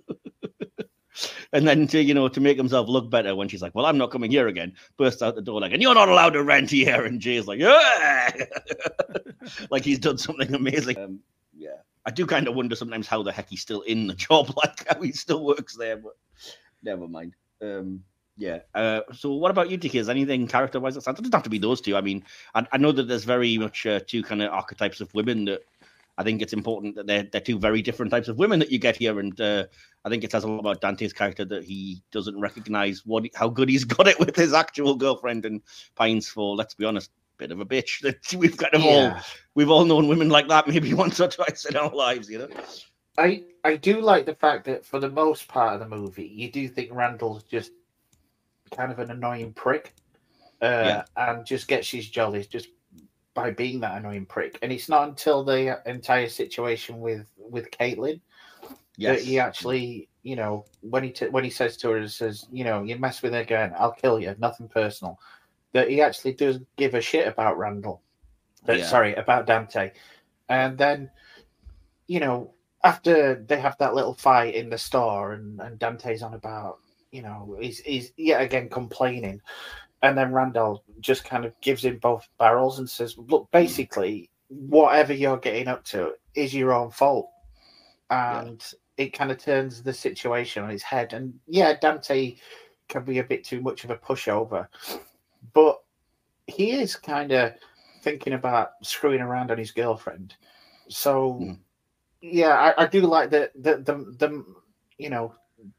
And then to, you know, to make himself look better when she's like, "Well, I'm not coming here again," bursts out the door like, "And you're not allowed to rent here." And Jay's like, "Yeah," like he's done something amazing. Um, yeah, I do kind of wonder sometimes how the heck he's still in the job, like how he still works there. But never mind. Um, yeah. Uh, so what about you, T K? Is anything character-wise that sounds? It doesn't have to be those two. I mean, I, I know that there's very much uh, two kind of archetypes of women that I think it's important that they're, they're two very different types of women that you get here. And uh, I think it says a lot about Dante's character that he doesn't recognize what how good he's got it with his actual girlfriend, and pines for, let's be honest, bit of a bitch. That we've kind of yeah. all we've all known women like that maybe once or twice in our lives, you know. I I do like the fact that for the most part of the movie, you do think Randall's just kind of an annoying prick, uh, yeah. and just gets his jollies just by being that annoying prick. And it's not until the entire situation with with Caitlin yes. that he actually, you know, when he t- when he says to her, says, you know, you mess with her again, I'll kill you. Nothing personal. That he actually does give a shit about Randall. That, yeah. Sorry, about Dante. And then, you know, after they have that little fight in the store, and, and Dante's on about, you know, he's he's yet again complaining. And then Randall just kind of gives him both barrels and says, look, basically, whatever you're getting up to is your own fault. And yeah. it kind of turns the situation on its head. And yeah, Dante can be a bit too much of a pushover. But he is kind of thinking about screwing around on his girlfriend. So, mm. yeah, I, I do like the, the, the, the, you know,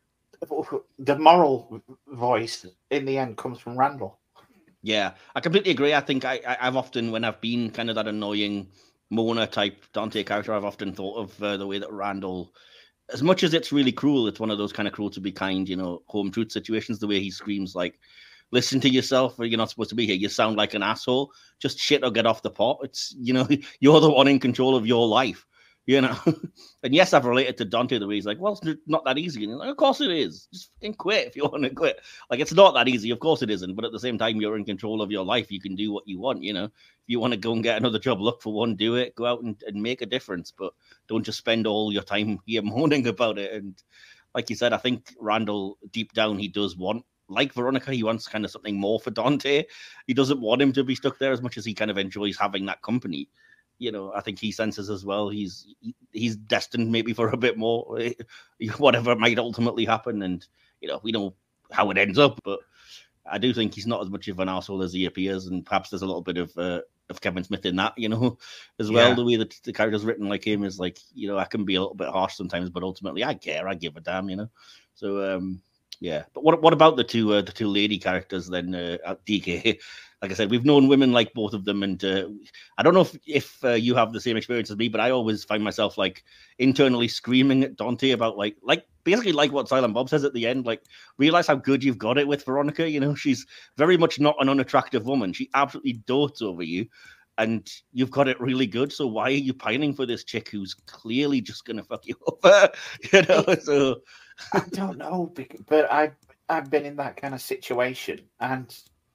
the moral voice in the end comes from Randall. Yeah, I completely agree. I think I, I, I've often, when I've been kind of that annoying Mona type Dante character, I've often thought of uh, the way that Randall, as much as it's really cruel, it's one of those kind of cruel to be kind, you know, home truth situations, the way he screams like, listen to yourself, or you're not supposed to be here. You sound like an asshole. Just shit or get off the pot. It's, you know, you're the one in control of your life. You know, and yes, I've related to Dante the way he's like, well, it's not that easy. And like, of course it is. Just fucking quit if you want to quit. Like, it's not that easy. Of course it isn't. But at the same time, you're in control of your life. You can do what you want. You know, if you want to go and get another job, look for one, do it, go out and, and make a difference. But don't just spend all your time here moaning about it. And like you said, I think Randall, deep down, he does want, like Veronica, he wants kind of something more for Dante. He doesn't want him to be stuck there as much as he kind of enjoys having that company. You know, I think he senses as well. He's he's destined maybe for a bit more, whatever might ultimately happen. And, you know, we know how it ends up. But I do think he's not as much of an arsehole as he appears. And perhaps there's a little bit of uh, of Kevin Smith in that, you know, as well. Yeah. The way that the character's written like him is like, you know, I can be a little bit harsh sometimes, but ultimately I care. I give a damn, you know. So, um, yeah. But what what about the two uh, the two lady characters then, uh, D K? Like I said, we've known women like both of them, and uh, I don't know if if uh, you have the same experience as me, but I always find myself like internally screaming at Dante about like like basically like what Silent Bob says at the end, like realize how good you've got it with Veronica. You know, she's very much not an unattractive woman. She absolutely dotes over you, and you've got it really good. So why are you pining for this chick who's clearly just gonna fuck you over? You know, so I don't know, but I've I've been in that kind of situation, and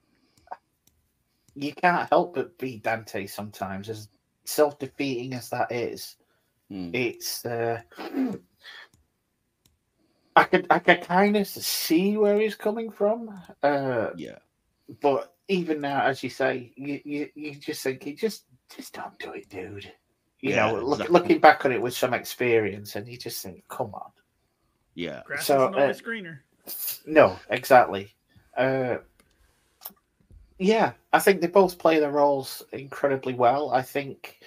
you can't help but be Dante sometimes, as self-defeating as that is. Hmm. It's uh, I could I could kind of see where he's coming from. Uh, yeah. But even now, as you say, you, you, you just think, you just just don't do it, dude. You Yeah, know, look, exactly. looking back on it with some experience, and you just think, come on. Yeah. Grass So, isn't always uh, greener. No, exactly. Uh, yeah, I think they both play their roles incredibly well. I think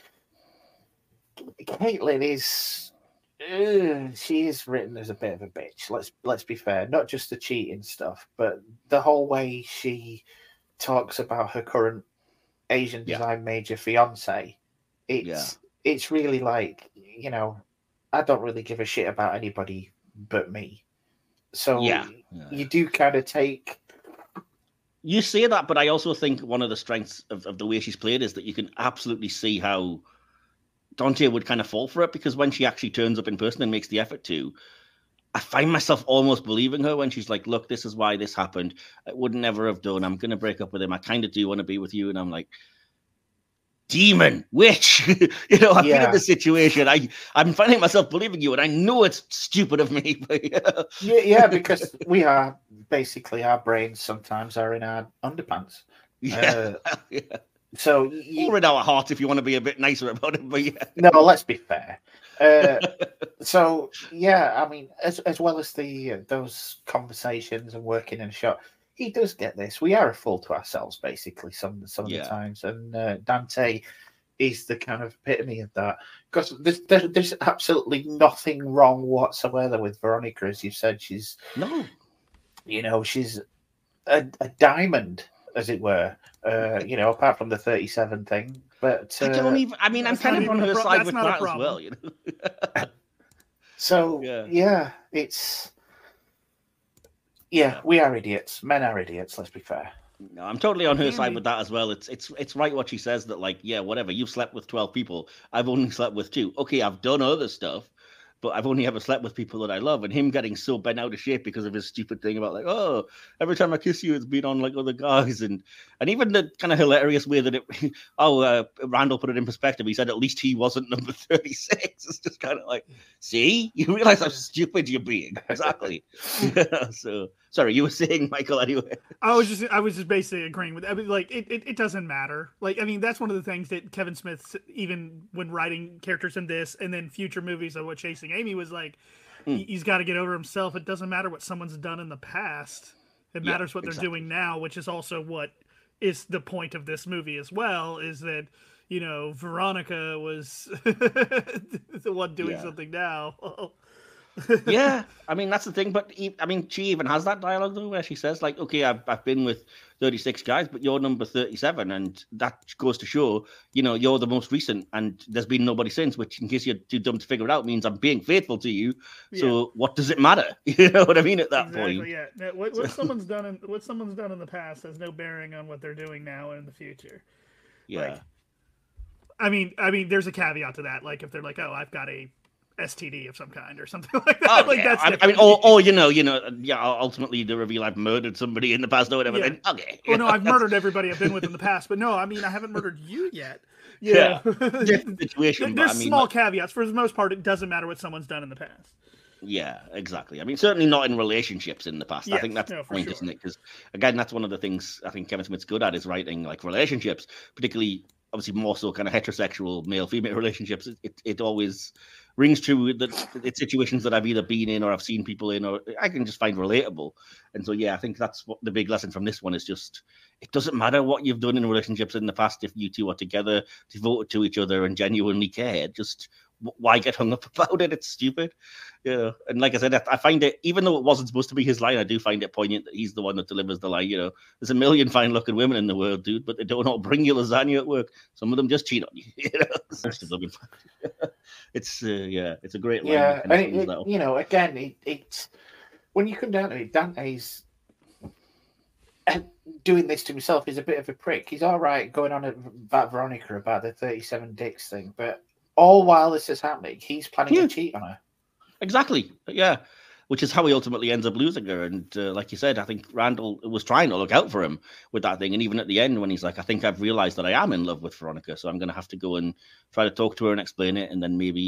Caitlin is. Uh, she is written as a bit of a bitch. Let's let's be fair. Not just the cheating stuff, but the whole way she talks about her current Asian Yeah. design major fiance. It's Yeah. it's really like, you know, I don't really give a shit about anybody but me. So Yeah. Yeah. you do kind of take. You say that, but I also think one of the strengths of, of the way she's played is that you can absolutely see how Dante would kind of fall for it, because when she actually turns up in person and makes the effort to, I find myself almost believing her when she's like, look, this is why this happened. I would never have done. I'm going to break up with him. I kind of do want to be with you. And I'm like, demon, witch. you know, I've Yeah. been in this situation. I, I'm finding myself believing you, and I know it's stupid of me. But yeah. Yeah, yeah, because we are basically, our brains sometimes are in our underpants. Yeah. Uh, yeah. So you, Or in our heart, if you want to be a bit nicer about it. But yeah. no, let's be fair. Uh, so yeah, I mean, as as well as the uh, those conversations and working in a shop, he does get this. We are a fool to ourselves, basically, some some of Yeah. the times, and uh, Dante is the kind of epitome of that. Because there's there, there's absolutely nothing wrong whatsoever with Veronica, as you said. She's No. you know, she's a, a diamond, as it were. Uh, you know, apart from the thirty-seven thing, but uh, I don't even. I mean, I'm That's kind not of on even a her pro- side that's with not a that as problem. well. You know. so Yeah. yeah, it's yeah, we are idiots. Men are idiots. Let's be fair. No, I'm totally on her Can side be. with that as well. It's it's it's right what she says, that like, yeah, whatever. You've slept with twelve people. I've only slept with two. Okay, I've done other stuff, but I've only ever slept with people that I love. And him getting so bent out of shape because of his stupid thing about like, oh, every time I kiss you, it's been on like other guys, and and even the kind of hilarious way that it. Oh, uh, Randall put it in perspective. He said at least he wasn't number thirty-six. It's just kind of like, see, you realize how stupid you're being. Exactly. So sorry, you were saying, Michael. Anyway. I was just I was just basically agreeing with. I mean, like it, it, it doesn't matter. Like I mean, that's one of the things that Kevin Smith, even when writing characters in this and then future movies of what Chasing Amy, was like, Hmm. he- he's got to get over himself. It doesn't matter what someone's done in the past. It Yeah, matters what they're exactly. doing now, which is also what is the point of this movie as well. Is that you know Veronica was the one doing Yeah. something now. Yeah, I mean that's the thing. But he, I mean, she even has that dialogue though, where she says like, "Okay, I've I've been with thirty-six guys, but you're number thirty-seven," and that goes to show, you know, you're the most recent, and there's been nobody since. Which, in case you're too dumb to figure it out, means I'm being faithful to you. Yeah. So what does it matter? You know what I mean at that Exactly. point. Yeah. Now, what, what someone's done in what someone's done in the past has no bearing on what they're doing now and in the future. Yeah, Like, I mean, I mean, there's a caveat to that. Like, if they're like, "Oh, I've got a S T D of some kind" or something like that, oh, like yeah. that's I, I different. mean, or, or you know, you know, yeah. Ultimately, the reveal I've murdered somebody in the past or whatever. Yeah. Then okay. Oh no, I've murdered everybody I've been with in the past, but no, I mean, I haven't murdered you yet. Yeah. Yeah. Different situation. There's but I mean, small like- caveats. For the most part, it doesn't matter what someone's done in the past. Yeah, exactly. I mean, certainly not in relationships in the past. I Yes, think that's no, the for point, sure. isn't it? Because again, that's one of the things I think Kevin Smith's good at, is writing like relationships, particularly obviously more so kind of heterosexual male-female relationships. It, it it always rings true that it's situations that I've either been in or I've seen people in, or I can just find relatable. And so yeah, I think that's what the big lesson from this one is. Just it doesn't matter what you've done in relationships in the past if you two are together, devoted to each other, and genuinely care. Just why get hung up about it? It's stupid, you know. And like I said, I find it, even though it wasn't supposed to be his line, I do find it poignant that he's the one that delivers the line. You know, there's a million fine-looking women in the world, dude, but they don't all bring you lasagna at work. Some of them just cheat on you. You know, most of them. in fact. It's uh, yeah, it's a great line. Yeah, that kind of and it, sums it- that up. you know, again, it, it's when you come down to it, Dante's uh, doing this to himself is a bit of a prick. He's all right going on about Veronica about the thirty-seven dicks thing, but all while this is happening, he's planning Yeah. to cheat on her. Exactly. Yeah. Which is how he ultimately ends up losing her. And uh, like you said, I think Randall was trying to look out for him with that thing. And even at the end, when he's like, I think I've realized that I am in love with Veronica, so I'm going to have to go and try to talk to her and explain it. And then maybe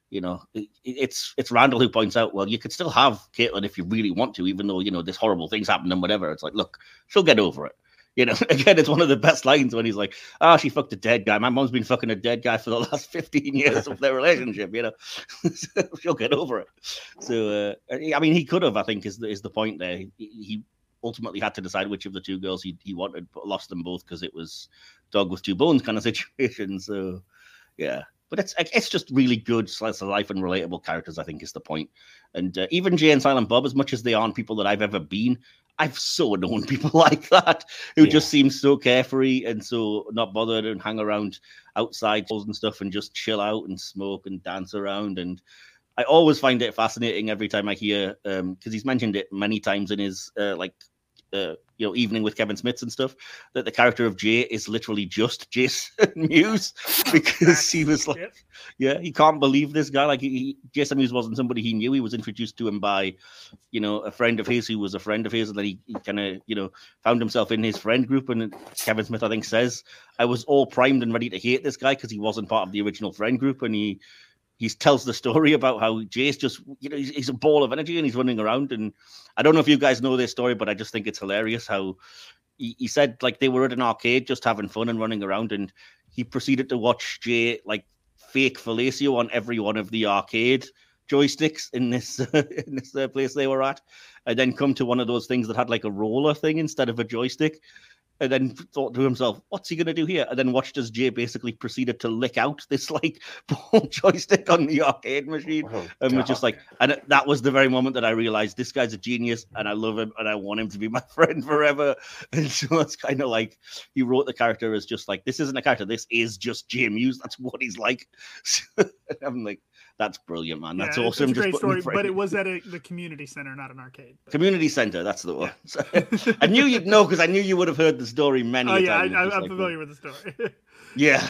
You know, it, it's it's Randall who points out, well, you could still have Caitlin if you really want to, even though, you know, this horrible things happen and whatever. It's like, look, she'll get over it. You know, again, it's one of the best lines when he's like, oh, she fucked a dead guy. My mom's been fucking a dead guy for the last fifteen years of their relationship, you know. She'll get over it. So, uh, I mean, he could have, I think, is the, is the point there. He, he ultimately had to decide which of the two girls he, he wanted, but lost them both because it was dog with two bones kind of situation. So, yeah. But it's it's just really good slice of life and relatable characters, I think, is the point. And uh, even Jay and Silent Bob, as much as they aren't people that I've ever been, I've so known people like that who yeah. just seem so carefree and so not bothered and hang around outside and stuff and just chill out and smoke and dance around. And I always find it fascinating every time I hear, because um, he's mentioned it many times in his uh, like. Uh, you know, Evening with Kevin Smith and stuff, that the character of Jay is literally just Jason Mewes, because he was like, yep. yeah, he can't believe this guy. Like, he, Jason Mewes wasn't somebody he knew. He was introduced to him by, you know, a friend of his who was a friend of his, and then he, he kind of, you know, found himself in his friend group. And Kevin Smith, I think, says, I was all primed and ready to hate this guy because he wasn't part of the original friend group, and he he tells the story about how Jay's just, you know, he's, he's a ball of energy and he's running around. And I don't know if you guys know this story, but I just think it's hilarious how he, he said, like, they were at an arcade just having fun and running around, and he proceeded to watch Jay, like, fake fellatio on every one of the arcade joysticks in this, uh, in this uh, place they were at, and then come to one of those things that had, like, a roller thing instead of a joystick. And then thought to himself, what's he going to do here? And then watched as Jay basically proceeded to lick out this, like, ball joystick on the arcade machine. Oh, and was just like, and that was the very moment that I realized this guy's a genius and I love him and I want him to be my friend forever. And so it's kind of like he wrote the character as just like, this isn't a character, this is just Jay Mewes. That's what he's like. So I'm like, that's brilliant, man. That's yeah, awesome. It's a great story, but it was at a, the community center, not an arcade. Community center, that's the one. Yeah. I knew you'd know because I knew you would have heard the story many oh, yeah, times. I, I'm like, familiar with the story. yeah.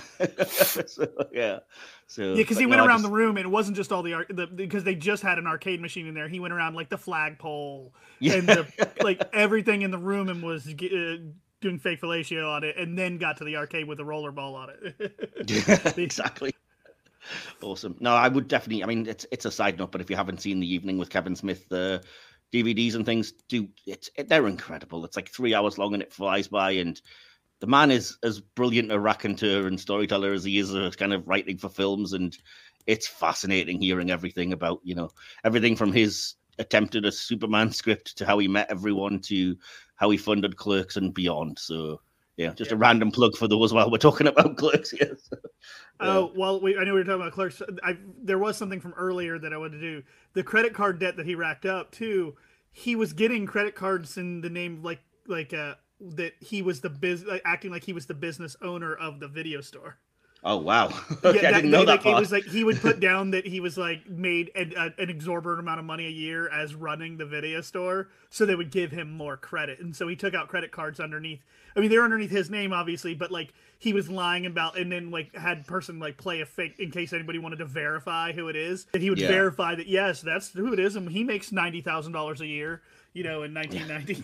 so, yeah. So, yeah, because he went no, around just... the room, and it wasn't just all the, the because they just had an arcade machine in there. He went around like the flagpole yeah. and the, like everything in the room, and was uh, doing fake fellatio on it, and then got to the arcade with a rollerball on it. yeah, exactly. Awesome. No, I would definitely. I mean, it's it's a side note, but if you haven't seen the Evening with Kevin Smith uh, D V Ds and things, do it's it, they're incredible. It's like three hours long and it flies by. And the man is as brilliant a raconteur and storyteller as he is a kind of writing for films. And it's fascinating hearing everything about, you know, everything from his attempt at a Superman script to how he met everyone to how he funded Clerks and beyond. So. Yeah, just yeah. a random plug for those while we're talking about Clerks. Yes. Oh, uh, well, we, I know we were talking about Clerks. I, there was something from earlier that I wanted to do. The credit card debt that he racked up, too, he was getting credit cards in the name, like, like uh, that he was the biz, like, acting like he was the business owner of the video store. Oh, wow. Okay, yeah, I didn't know that like, part. It was like he would put down that he was like made an, uh, an exorbitant amount of money a year as running the video store, so they would give him more credit. And so he took out credit cards underneath. I mean, they're underneath his name, obviously, but like he was lying about, and then like had person like play a fake in case anybody wanted to verify who it is. And he would yeah. verify that, yes, that's who it is. And he makes ninety thousand dollars a year, you know, in nineteen ninety.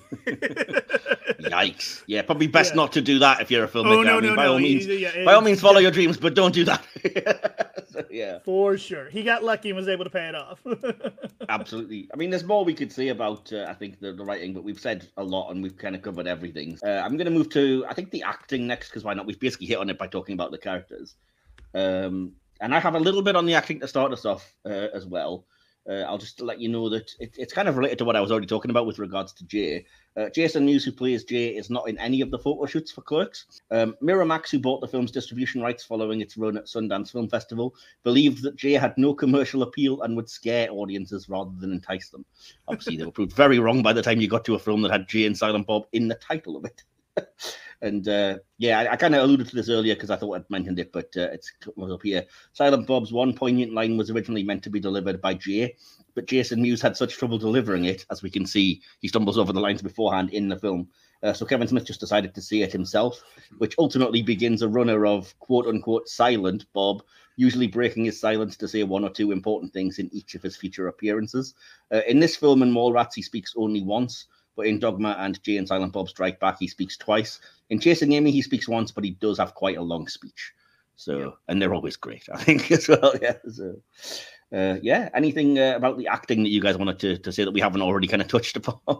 Yikes. Yeah, probably best yeah. not to do that if you're a filmmaker. Oh, no, I mean, no, by no. all means, he, yeah, by all means, follow yeah. your dreams, but don't do that. So, yeah. For sure. He got lucky and was able to pay it off. Absolutely. I mean, there's more we could say about, uh, I think, the, the writing, but we've said a lot and we've kind of covered everything. Uh, I'm going to move to, I think, the acting next, because why not? We've basically hit on it by talking about the characters. Um, and I have a little bit on the acting to start us off uh, as well. Uh, I'll just let you know that it, it's kind of related to what I was already talking about with regards to Jay. Uh, Jason Mewes, who plays Jay, is not in any of the photo shoots for Clerks. Um, Miramax, who bought the film's distribution rights following its run at Sundance Film Festival, believed that Jay had no commercial appeal and would scare audiences rather than entice them. Obviously, they were proved very wrong by the time you got to a film that had Jay and Silent Bob in the title of it. And uh, yeah, I, I kind of alluded to this earlier because I thought I'd mentioned it, but uh, it's was up here. Silent Bob's one poignant line was originally meant to be delivered by Jay, but Jason Mewes had such trouble delivering it, as we can see, he stumbles over the lines beforehand in the film. Uh, so Kevin Smith just decided to say it himself, which ultimately begins a runner of quote-unquote silent Bob, usually breaking his silence to say one or two important things in each of his future appearances. Uh, in this film in Mallrats, he speaks only once, but in Dogma and Jay and Silent Bob Strike Back, he speaks twice. In Chasing Amy, he speaks once, but he does have quite a long speech. So, yeah. and they're always great, I think, as well. Yeah. So, uh, yeah. Anything uh, about the acting that you guys wanted to, to say that we haven't already kind of touched upon?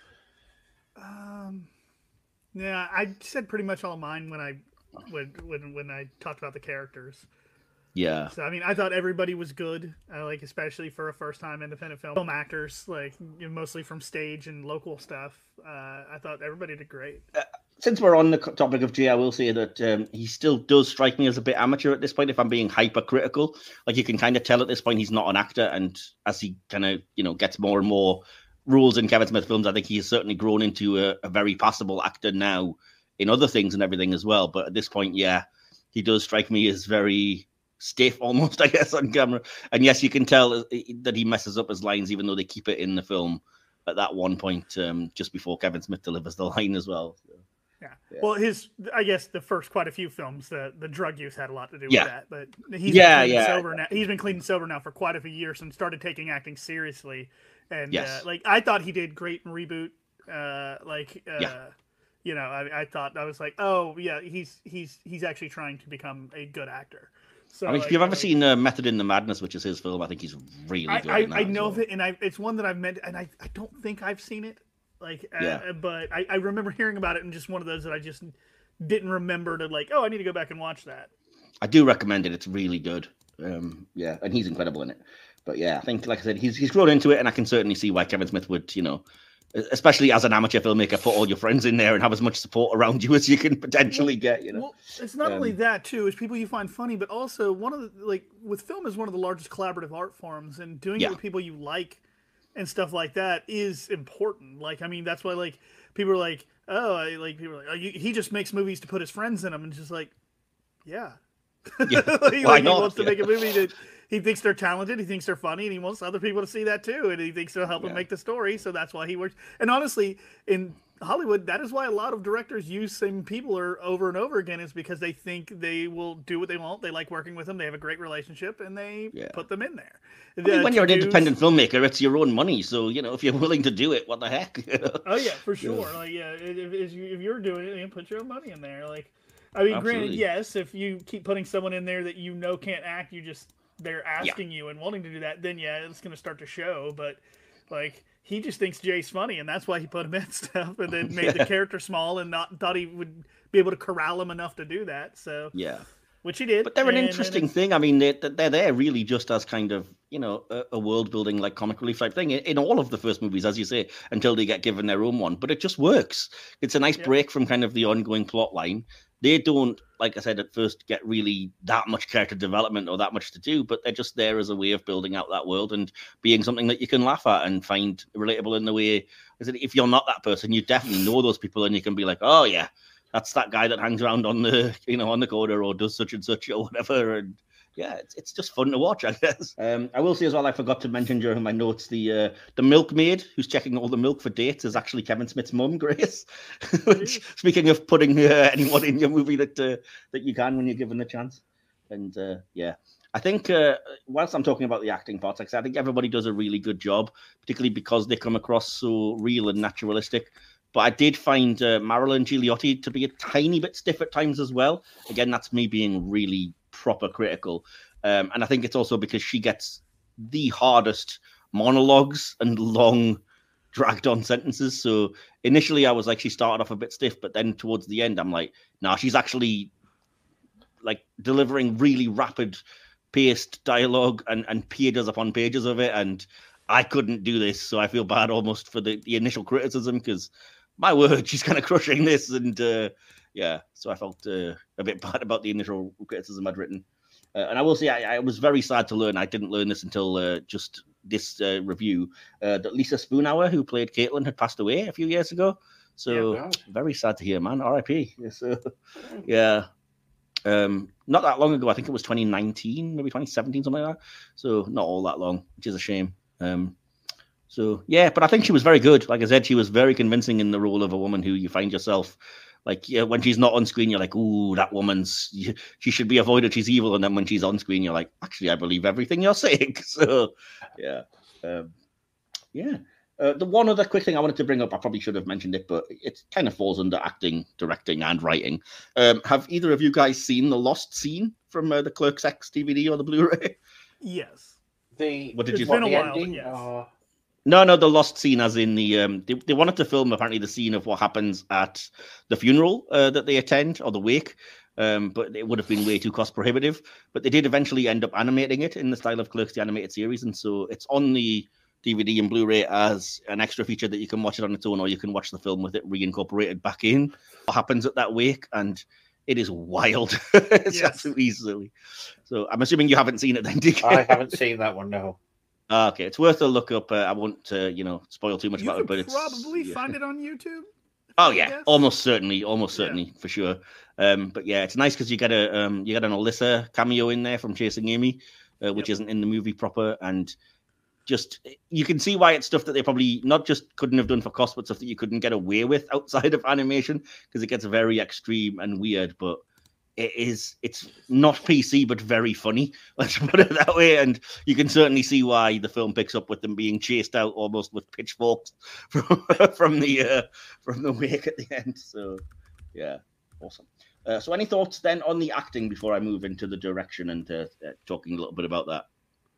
Um, yeah, I said pretty much all mine when I when when when I talked about the characters. Yeah. So I mean, I thought everybody was good, uh, like especially for a first-time independent film film actors, like you know, mostly from stage and local stuff. Uh, I thought everybody did great. Uh, since we're on the topic of Jay, I will say that um, he still does strike me as a bit amateur at this point. If I'm being hypercritical, like you can kind of tell at this point he's not an actor, and as he kind of you know gets more and more roles in Kevin Smith films, I think he has certainly grown into a, a very passable actor now in other things and everything as well. But at this point, yeah, he does strike me as very stiff almost, I guess, on camera. And yes, you can tell that he messes up his lines, even though they keep it in the film at that one point um, just before Kevin Smith delivers the line as well. So, yeah. yeah. Well, his, I guess the first quite a few films, the, the drug use had a lot to do yeah. with that. But he's yeah, been clean yeah. sober now. He's been clean and sober now for quite a few years and started taking acting seriously. And yes. uh, like I thought he did great in Reboot. Uh, like, uh, yeah. you know, I, I thought I was like, oh yeah, he's he's he's actually trying to become a good actor. So, I mean, like, if you've ever I, seen uh, Method in the Madness, which is his film, I think he's really good. I, I, in that I know well. of it, and I it's one that I've meant, and I, I don't think I've seen it. Like, yeah. uh, but I, I remember hearing about it, and just one of those that I just didn't remember to like. Oh, I need to go back and watch that. I do recommend it. It's really good. Um, yeah, and he's incredible in it. But yeah, I think, like I said, he's he's grown into it, and I can certainly see why Kevin Smith would, you know, especially as an amateur filmmaker, put all your friends in there and have as much support around you as you can potentially get. You know, well, it's not um, only that too; it's people you find funny, but also one of the like with film is one of the largest collaborative art forms, and doing yeah. it with people you like and stuff like that is important. Like, I mean, that's why like people are like, oh, I, like people are like, oh, you, he just makes movies to put his friends in them, and it's just like, yeah, yeah. like, Why he not? wants to yeah. make a movie that he thinks they're talented, he thinks they're funny, and he wants other people to see that too, and he thinks it'll help yeah. him make the story. So that's why he works. And honestly, in Hollywood, that is why a lot of directors use same people or over and over again, is because they think they will do what they want. They like working with them. They have a great relationship, and they yeah. put them in there. I mean, uh, when you're an do... independent filmmaker, it's your own money. So, you know, if you're willing to do it, what the heck? Oh, yeah, for sure. Yeah. Like, yeah, if, if you're doing it, you put your own money in there. Like, I mean, Absolutely. granted, yes, if you keep putting someone in there that you know can't act, you just, they're asking yeah. you and wanting to do that, then yeah, it's going to start to show. But, like, he just thinks Jay's funny, and that's why he put him in stuff, and then made yeah. the character small and not thought he would be able to corral him enough to do that. So yeah, which he did. But they're an and, interesting and thing. I mean, they, they're there really just as kind of, you know, a, a world building, like comic relief type thing in all of the first movies, as you say, until they get given their own one. But it just works. It's a nice yeah. break from kind of the ongoing plot line. They don't, like I said at first, get really that much character development or that much to do, but they're just there as a way of building out that world and being something that you can laugh at and find relatable in the way. I said, if you're not that person, you definitely know those people, and you can be like, oh yeah, that's that guy that hangs around on the, you know, on the corner or does such and such or whatever. And yeah, it's it's just fun to watch, I guess. Um, I will say as well, I forgot to mention during my notes, the uh, the milkmaid who's checking all the milk for dates is actually Kevin Smith's mum, Grace. Which, speaking of putting uh, anyone in your movie that uh, that you can when you're given the chance. And uh, yeah, I think uh, whilst I'm talking about the acting parts, like I said, I think everybody does a really good job, particularly because they come across so real and naturalistic. But I did find uh, Marilyn Gigliotti to be a tiny bit stiff at times as well. Again, that's me being really proper critical. Um, and I think it's also because she gets the hardest monologues and long, dragged on sentences. So initially I was like, she started off a bit stiff, but then towards the end, I'm like, no, nah, she's actually like delivering really rapid paced dialogue and, and pages upon pages of it. And I couldn't do this. So I feel bad almost for the, the initial criticism, because my word, she's kind of crushing this. And uh, yeah, so I felt uh, a bit bad about the initial criticism I'd written. Uh, and I will say, I, I was very sad to learn, I didn't learn this until uh, just this uh, review, uh, that Lisa Spoonhour, who played Caitlin, had passed away a few years ago. So yeah, very sad to hear, man. R I P. So, yeah. Um, not that long ago. I think it was twenty nineteen, maybe twenty seventeen, something like that. So not all that long, which is a shame. Um, so yeah, but I think she was very good. Like I said, she was very convincing in the role of a woman who you find yourself like, yeah, when she's not on screen, you're like, ooh, that woman's, she should be avoided. She's evil. And then when she's on screen, you're like, actually, I believe everything you're saying. So yeah, um, yeah. Uh, the one other quick thing I wanted to bring up, I probably should have mentioned it, but it kind of falls under acting, directing, and writing. Um, have either of you guys seen the lost scene from uh, the Clerks X D V D or the Blu-ray? Yes. The What did It's you been think? a the while, ending, but yes. or- No, no, the lost scene, as in the um, they, they wanted to film apparently the scene of what happens at the funeral uh, that they attend or the wake, um, but it would have been way too cost prohibitive. But they did eventually end up animating it in the style of Clerks the animated series, and so it's on the D V D and Blu-ray as an extra feature that you can watch it on its own, or you can watch the film with it reincorporated back in. What happens at that wake, and it is wild. It's Yes. absolutely silly. So I'm assuming you haven't seen it then, D K? I haven't seen that one. No. Ah, okay, it's worth a look up. Uh, I won't, uh, you know, spoil too much You about could it, but it's probably yeah. find it on YouTube. Oh I yeah, guess. almost certainly, almost Yeah. certainly for sure. Um, but yeah, it's nice because you get a um, you get an Alyssa cameo in there from Chasing Amy, uh, which Yep. isn't in the movie proper, and just you can see why it's stuff that they probably not just couldn't have done for cost, but stuff that you couldn't get away with outside of animation because it gets very extreme and weird. But it is it's not P C, but very funny. Let's put it that way. And you can certainly see why the film picks up with them being chased out almost with pitchforks from from the uh, from the wake at the end. So yeah, awesome. Uh, so any thoughts then on the acting before I move into the direction and uh, uh, talking a little bit about that?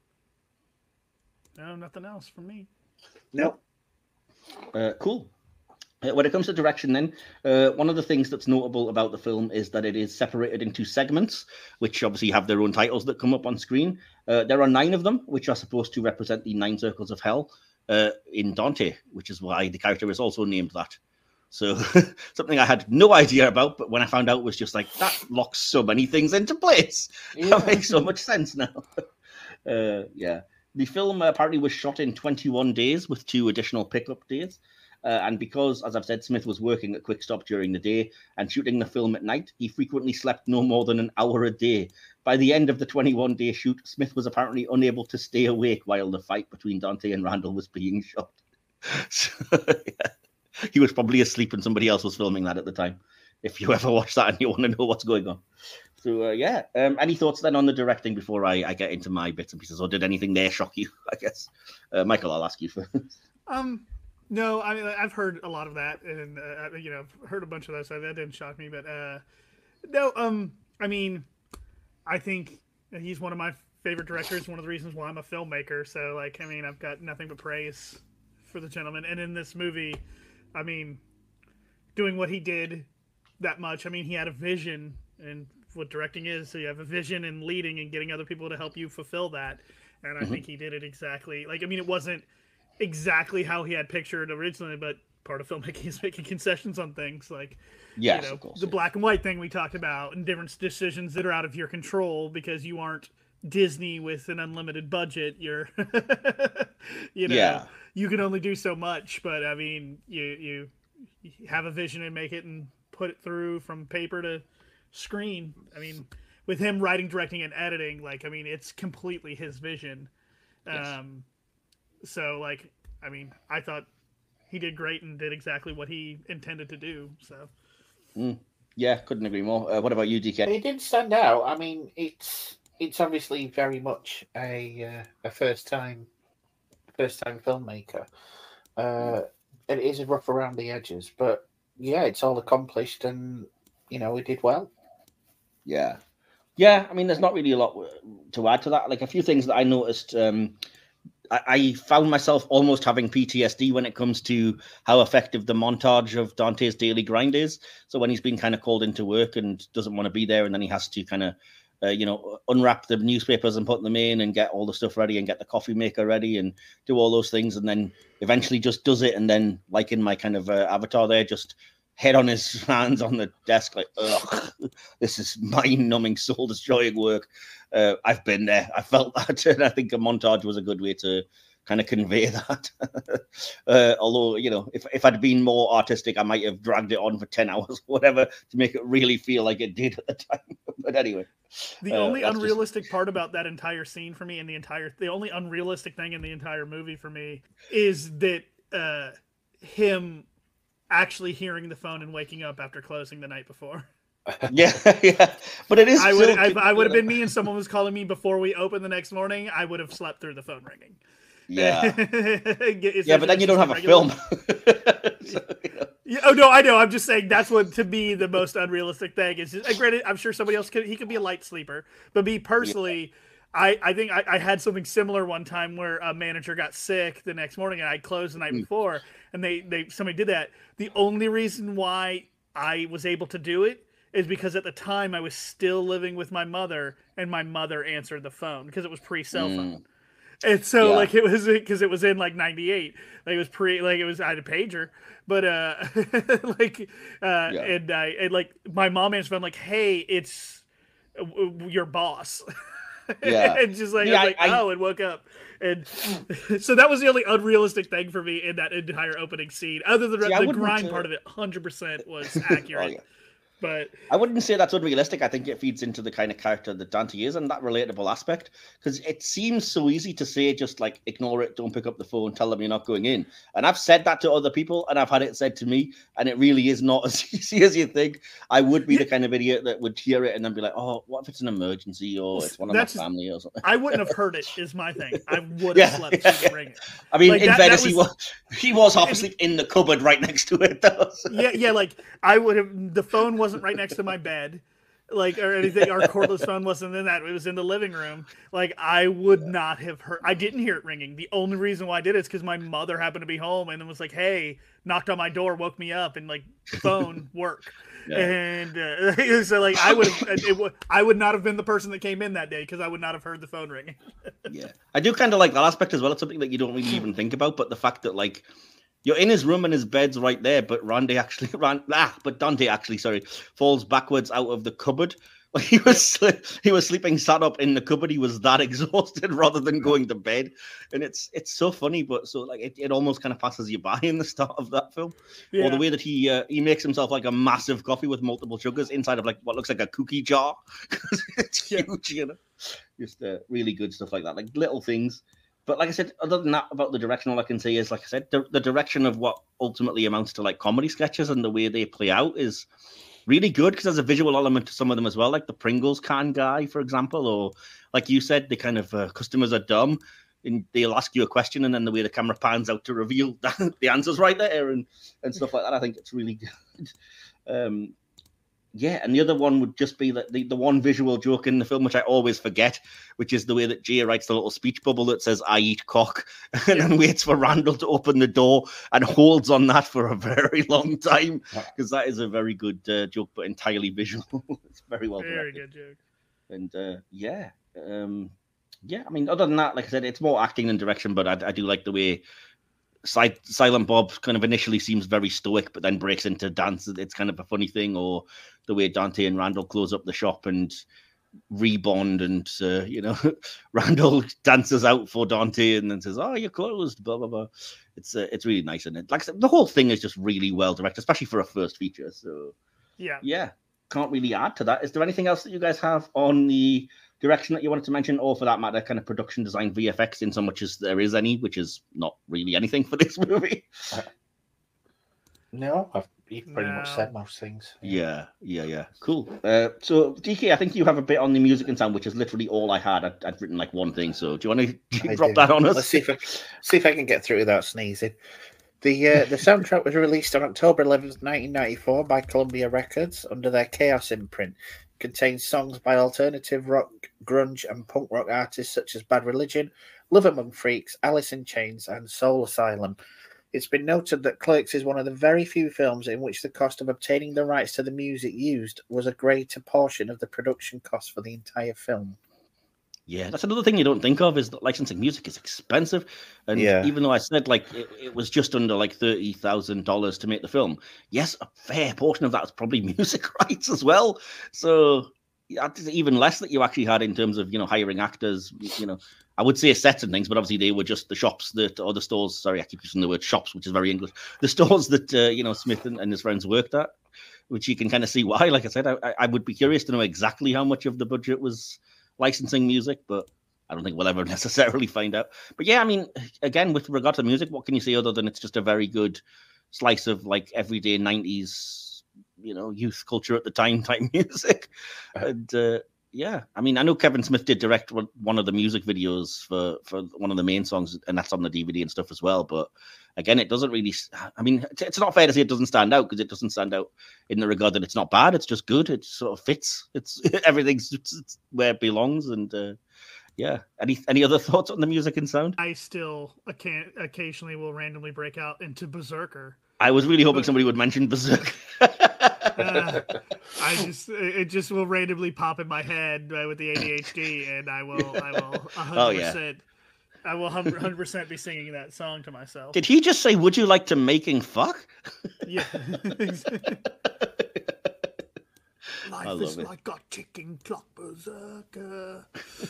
No, nothing else from me. No. Uh, cool. Uh, when it comes to direction, then, uh, one of the things that's notable about the film is that it is separated into segments, which obviously have their own titles that come up on screen. Uh, there are nine of them, which are supposed to represent the nine circles of hell uh, in Dante, which is why the character is also named that. So something I had no idea about, but when I found out was just like, that locks so many things into place. Yeah. That makes so much sense now. uh, yeah. The film apparently was shot in twenty-one days with two additional pickup days. Uh, and because, as I've said, Smith was working at Quick Stop during the day and shooting the film at night, he frequently slept no more than an hour a day. By the end of the twenty-one-day shoot, Smith was apparently unable to stay awake while the fight between Dante and Randall was being shot. So, yeah. He was probably asleep and somebody else was filming that at the time. If you ever watch that and you want to know what's going on. So, uh, yeah. Um, any thoughts then on the directing before I, I get into my bits and pieces? Or did anything there shock you, I guess? Uh, Michael, I'll ask you first. Um, no, I mean, I've heard a lot of that, and uh, you know, I've heard a bunch of that, so that didn't shock me. But uh, no, um, I mean, I think he's one of my favorite directors. One of the reasons why I'm a filmmaker. So, like, I mean, I've got nothing but praise for the gentleman. And in this movie, I mean, doing what he did that much. I mean, he had a vision, and what directing is. So you have a vision and leading and getting other people to help you fulfill that. And I Mhm. think he did it exactly. Like, I mean, it wasn't exactly how he had pictured originally, but part of filmmaking is making concessions on things like, Yes, you know, of course. the yeah. black and white thing we talked about, and different decisions that are out of your control because you aren't Disney with an unlimited budget. You're, you know, Yeah. you can only do so much. But I mean, you you have a vision and make it and put it through from paper to screen. I mean, with him writing, directing, and editing, like, I mean, it's completely his vision. Yes. Um, so, like, I mean, I thought he did great and did exactly what he intended to do. So, Mm. Yeah, couldn't agree more. Uh, what about you, D K? It did stand out. I mean, it's it's obviously very much a uh, a first time first time filmmaker. Uh, it is rough around the edges, but yeah, it's all accomplished, and you know, it did well. Yeah. Yeah, I mean, there's not really a lot to add to that. Like, a few things that I noticed. Um, I, I found myself almost having P T S D when it comes to how effective the montage of Dante's daily grind is. So when he's been kind of called into work and doesn't want to be there, and then he has to kind of, uh, you know, unwrap the newspapers and put them in and get all the stuff ready and get the coffee maker ready and do all those things, and then eventually just does it. And then, like in my kind of uh, avatar there, just head on his hands on the desk, like, ugh, this is mind-numbing, soul-destroying work. Uh, I've been there. I felt that, and I think a montage was a good way to kind of convey that. uh, although, you know, if, if I'd been more artistic, I might have dragged it on for ten hours or whatever to make it really feel like it did at the time. But anyway. the Uh, only that's just- unrealistic part about that entire scene for me, and the entire, the only unrealistic thing in the entire movie for me, is that uh, him actually hearing the phone and waking up after closing the night before. Yeah, yeah. But it is I would, still- I, I would have been me, and someone was calling me before we opened the next morning. I would have slept through the phone ringing. Yeah. Yeah, but then you don't have a film. So, you know. Yeah, oh no, I know. I'm just saying that's what to me the most unrealistic thing is. Just, granted, I'm sure somebody else could. He could be a light sleeper, but me personally, yeah. I I think I, I had something similar one time where a manager got sick the next morning and I closed the night mm. before, and they they somebody did that. The only reason why I was able to do it is because at the time I was still living with my mother, and my mother answered the phone because it was pre-cell mm. phone. And so, yeah. like, it was because it was in like ninety-eight, like it was pre, like it was I had a pager, but uh, like, uh, yeah. and I and like my mom answered, I'm like, hey, it's your boss, yeah, and just like yeah, I was like, I, oh, and woke up, and so that was the only unrealistic thing for me in that entire opening scene. Other than see, the grind part of it, one hundred percent was accurate. Oh, yeah. But I wouldn't say that's unrealistic. I think it feeds into the kind of character that Dante is and that relatable aspect, because it seems so easy to say, just like, ignore it, don't pick up the phone, tell them you're not going in. And I've said that to other people, and I've had it said to me, and it really is not as easy as you think. I would be the kind of idiot that would hear it and then be like, oh, what if it's an emergency or it's one of that's, my family or something? I wouldn't have heard it, is my thing. I would have yeah, slept yeah, through the ring. I mean, like in that, Venice, that was, he was he was half asleep in the cupboard right next to it, though. So. Yeah, yeah, like, I would have, the phone wasn't right next to my bed. Like or anything, our cordless phone wasn't in that. It was in the living room. Like I would yeah. not have heard. I didn't hear it ringing. The only reason why I did it is because my mother happened to be home and then was like, "Hey," knocked on my door, woke me up, and like phone work. Yeah. And uh, so like I would have, it would, I would not have been the person that came in that day because I would not have heard the phone ringing. Yeah, I do kind of like that aspect as well. It's something that you don't really even think about, but the fact that like. You're in his room and his bed's right there, but Randy actually ran. Ah, but Dante actually, sorry, falls backwards out of the cupboard. Like he was, he was sleeping sat up in the cupboard. He was that exhausted rather than going to bed, and it's it's so funny, but so like it, it almost kind of passes you by in the start of that film. Yeah. Or the way that he uh, he makes himself like a massive coffee with multiple sugars inside of like what looks like a cookie jar. It's yeah. huge, you know. Just uh, really good stuff like that, like little things. But like I said, other than that, about the direction, all I can say is, like I said, the, the direction of what ultimately amounts to like comedy sketches and the way they play out is really good because there's a visual element to some of them as well, like the Pringles can guy, for example, or like you said, the kind of uh, customers are dumb and they'll ask you a question and then the way the camera pans out to reveal the answers right there and, and stuff like that. I think it's really good. Um, Yeah, and the other one would just be that the, the one visual joke in the film, which I always forget, which is the way that Jay writes the little speech bubble that says, I eat cock, and then waits for Randall to open the door and holds on that for a very long time, because that is a very good uh, joke, but entirely visual. It's very well Very directed. good joke. And uh, yeah, um, yeah, I mean, other than that, like I said, it's more acting than direction, but I, I do like the way Silent Bob kind of initially seems very stoic, but then breaks into dance. It's kind of a funny thing, or the way Dante and Randall close up the shop and rebond, and uh, you know, Randall dances out for Dante and then says, "Oh, you're closed." Blah blah blah. It's uh, it's really nice, and it like I said, the whole thing is just really well directed, especially for a first feature. So yeah, yeah, can't really add to that. Is there anything else that you guys have on the direction that you wanted to mention, or for that matter, kind of production design, V F X, in so much as there is any, which is not really anything for this movie? Uh, no, I've you've pretty no. much said most things. Yeah, yeah, yeah. Cool. Uh, so, D K, I think you have a bit on the music and sound, which is literally all I had. I'd, I'd written like one thing. So, do you want to drop do. that on us? Let's see if I, see if I can get through without sneezing. The uh, the soundtrack was released on October eleventh, nineteen ninety-four by Columbia Records under their Chaos imprint. Contains songs by alternative rock, grunge, and punk rock artists such as Bad Religion, Love Among Freaks, Alice in Chains, and Soul Asylum. It's been noted that Clerks is one of the very few films in which the cost of obtaining the rights to the music used was a greater portion of the production cost for the entire film. Yeah, that's another thing you don't think of, is that licensing music is expensive. And yeah. even though I said like it, it was just under like thirty thousand dollars to make the film, yes, a fair portion of that is probably music rights as well. So that's even less that you actually had in terms of, you know, hiring actors, you know, I would say sets and things, but obviously they were just the shops that, or the stores, sorry, I keep using the word shops, which is very English, the stores that, uh, you know, Smith and, and his friends worked at, which you can kind of see why. Like I said, I, I would be curious to know exactly how much of the budget was licensing music, but I don't think we'll ever necessarily find out. But yeah, I mean, again, with regard to music, what can you say other than it's just a very good slice of like everyday nineties, you know, youth culture at the time type music? And uh, yeah, I mean, I know Kevin Smith did direct one of the music videos for, for one of the main songs, and that's on the D V D and stuff as well. But again, it doesn't really, I mean, it's not fair to say it doesn't stand out, because it doesn't stand out in the regard that it's not bad. It's just good. It sort of fits. It's everything's it's where it belongs. And uh, yeah, any any other thoughts on the music and sound? I still occasionally will randomly break out into Berserker. I was really hoping somebody would mention Berserk. uh, I just it just will randomly pop in my head uh, with the A D H D, and I will I will one hundred percent oh, yeah. I will one hundred percent be singing that song to myself. Did he just say, "Would you like to making fuck"? Yeah. Life is it. Like a ticking clock, Berserker.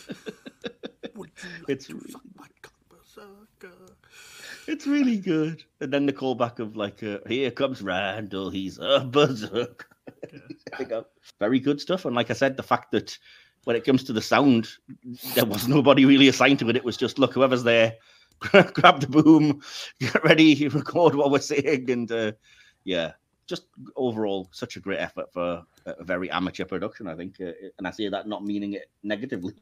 Would you like it's to really... suck my cock, Berserker? It's really good. And then the callback of like, uh, here comes Randall, he's a berserk. Yeah. Very good stuff. And like I said, the fact that when it comes to the sound, there was nobody really assigned to it. It was just, look, whoever's there, grab the boom, get ready, record what we're saying. And uh, yeah, just overall, such a great effort for a very amateur production, I think. Uh, and I say that not meaning it negatively.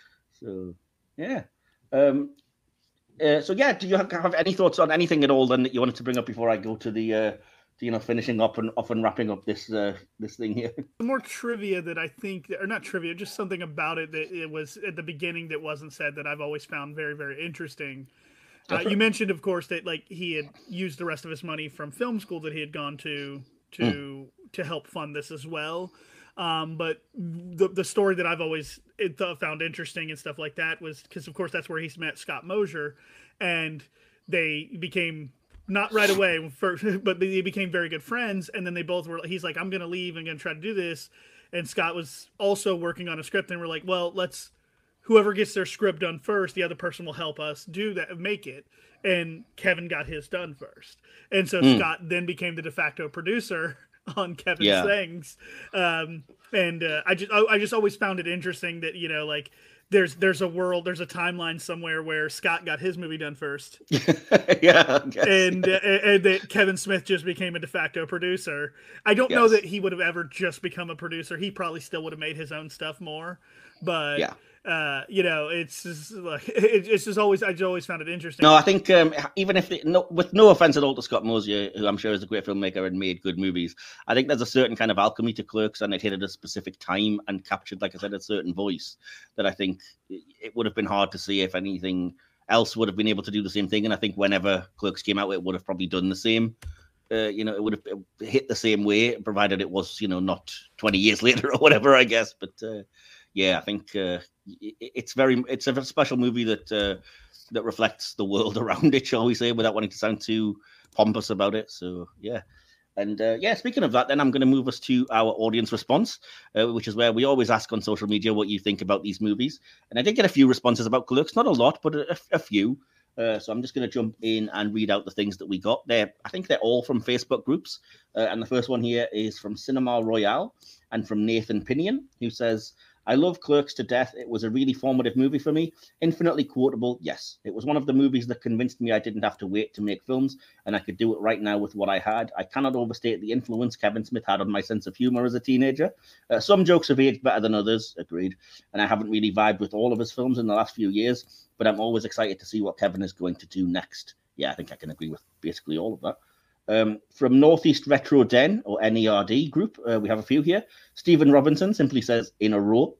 So, yeah. Um, Uh, so yeah, do you have any thoughts on anything at all then that you wanted to bring up before I go to the, uh, to, you know, finishing up and off and wrapping up this uh, this thing here? The more trivia that I think, or not trivia, just something about it that it was at the beginning that wasn't said that I've always found very, very interesting. Uh, you mentioned, of course, that like he had used the rest of his money from film school that he had gone to to mm. to help fund this as well. Um, but the the story that I've always found interesting and stuff like that was because, of course, that's where he's met Scott Mosier, and they became not right away, first, but they became very good friends. And then they both were. He's like, I'm going to leave and going to try to do this. And Scott was also working on a script, and we're like, well, let's whoever gets their script done first, the other person will help us do that, make it. And Kevin got his done first, and so mm. Scott then became the de facto producer on Kevin's yeah. things. Um, and uh, I just I, I just always found it interesting that, you know, like there's there's a world, there's a timeline somewhere where Scott got his movie done first. yeah. And, uh, and that Kevin Smith just became a de facto producer. I don't yes. know that he would have ever just become a producer. He probably still would have made his own stuff more. But yeah. Uh, you know, it's just like it, it's just always I just always found it interesting. No, I think um, even if they, no, with no offense at all to Scott Mosier, who I'm sure is a great filmmaker and made good movies, I think there's a certain kind of alchemy to Clerks, and it hit at a specific time and captured, like I said, a certain voice that I think it would have been hard to see if anything else would have been able to do the same thing. And I think whenever Clerks came out, it would have probably done the same. Uh, you know, it would have hit the same way, provided it was, you know, not twenty years later or whatever, I guess. But uh, yeah, I think uh, it's very, it's a special movie that uh, that reflects the world around it, shall we say, without wanting to sound too pompous about it. So yeah, and uh, yeah, speaking of that, then I'm going to move us to our audience response, uh, which is where we always ask on social media what you think about these movies. And I did get a few responses about Clerks, not a lot, but a, a few. Uh, so I'm just going to jump in and read out the things that we got there. I think they're all from Facebook groups. Uh, and the first one here is from Cinema Royale and from Nathan Pinion, who says, I love Clerks to death. It was a really formative movie for me. Infinitely quotable, yes. It was one of the movies that convinced me I didn't have to wait to make films, and I could do it right now with what I had. I cannot overstate the influence Kevin Smith had on my sense of humor as a teenager. Uh, some jokes have aged better than others, agreed, and I haven't really vibed with all of his films in the last few years, but I'm always excited to see what Kevin is going to do next. Yeah, I think I can agree with basically all of that. Um, from Northeast Retro Den, or N E R D group, uh, we have a few here. Stephen Robinson simply says, in a row.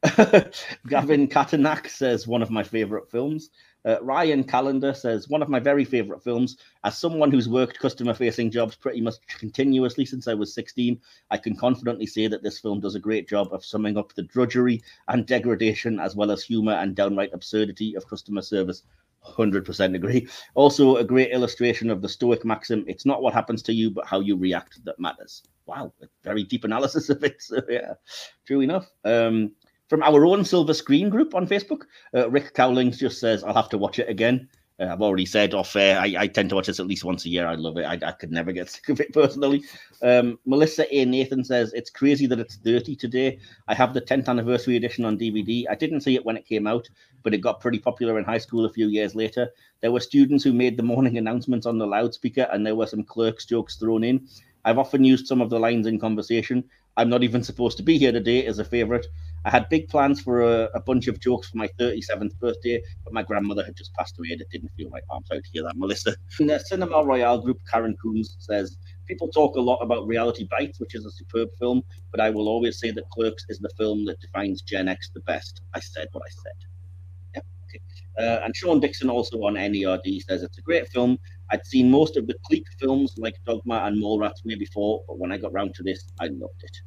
Gavin Katanak says, one of my favourite films. Uh, Ryan Callender says, one of my very favourite films. As someone who's worked customer-facing jobs pretty much continuously since I was sixteen, I can confidently say that this film does a great job of summing up the drudgery and degradation, as well as humour and downright absurdity of customer service. one hundred percent agree. Also, a great illustration of the Stoic maxim, it's not what happens to you, but how you react that matters. Wow, a very deep analysis of it. So, yeah, true enough. Um, from our own Silver Screen group on Facebook, uh, Rick Cowlings just says, I'll have to watch it again. Uh, I've already said off air, I, I tend to watch this at least once a year. I love it. I, I could never get sick of it personally. Um, Melissa A. Nathan says, it's crazy that it's thirty today. I have the tenth anniversary edition on D V D. I didn't see it when it came out, but it got pretty popular in high school a few years later. There were students who made the morning announcements on the loudspeaker, and there were some Clerks jokes thrown in. I've often used some of the lines in conversation. I'm not even supposed to be here today as a favorite. I had big plans for a, a bunch of jokes for my thirty-seventh birthday, but my grandmother had just passed away and it didn't feel right. I'm sorry to hear that, Melissa. In the Cinema Royale group, Karen Coons says, people talk a lot about Reality Bites, which is a superb film, but I will always say that Clerks is the film that defines Gen X the best. I said what I said. Yep. Okay. Uh, and Sean Dixon, also on N E R D, says it's a great film. I'd seen most of the Clique films like Dogma and Mallrats way before, but when I got round to this, I loved it.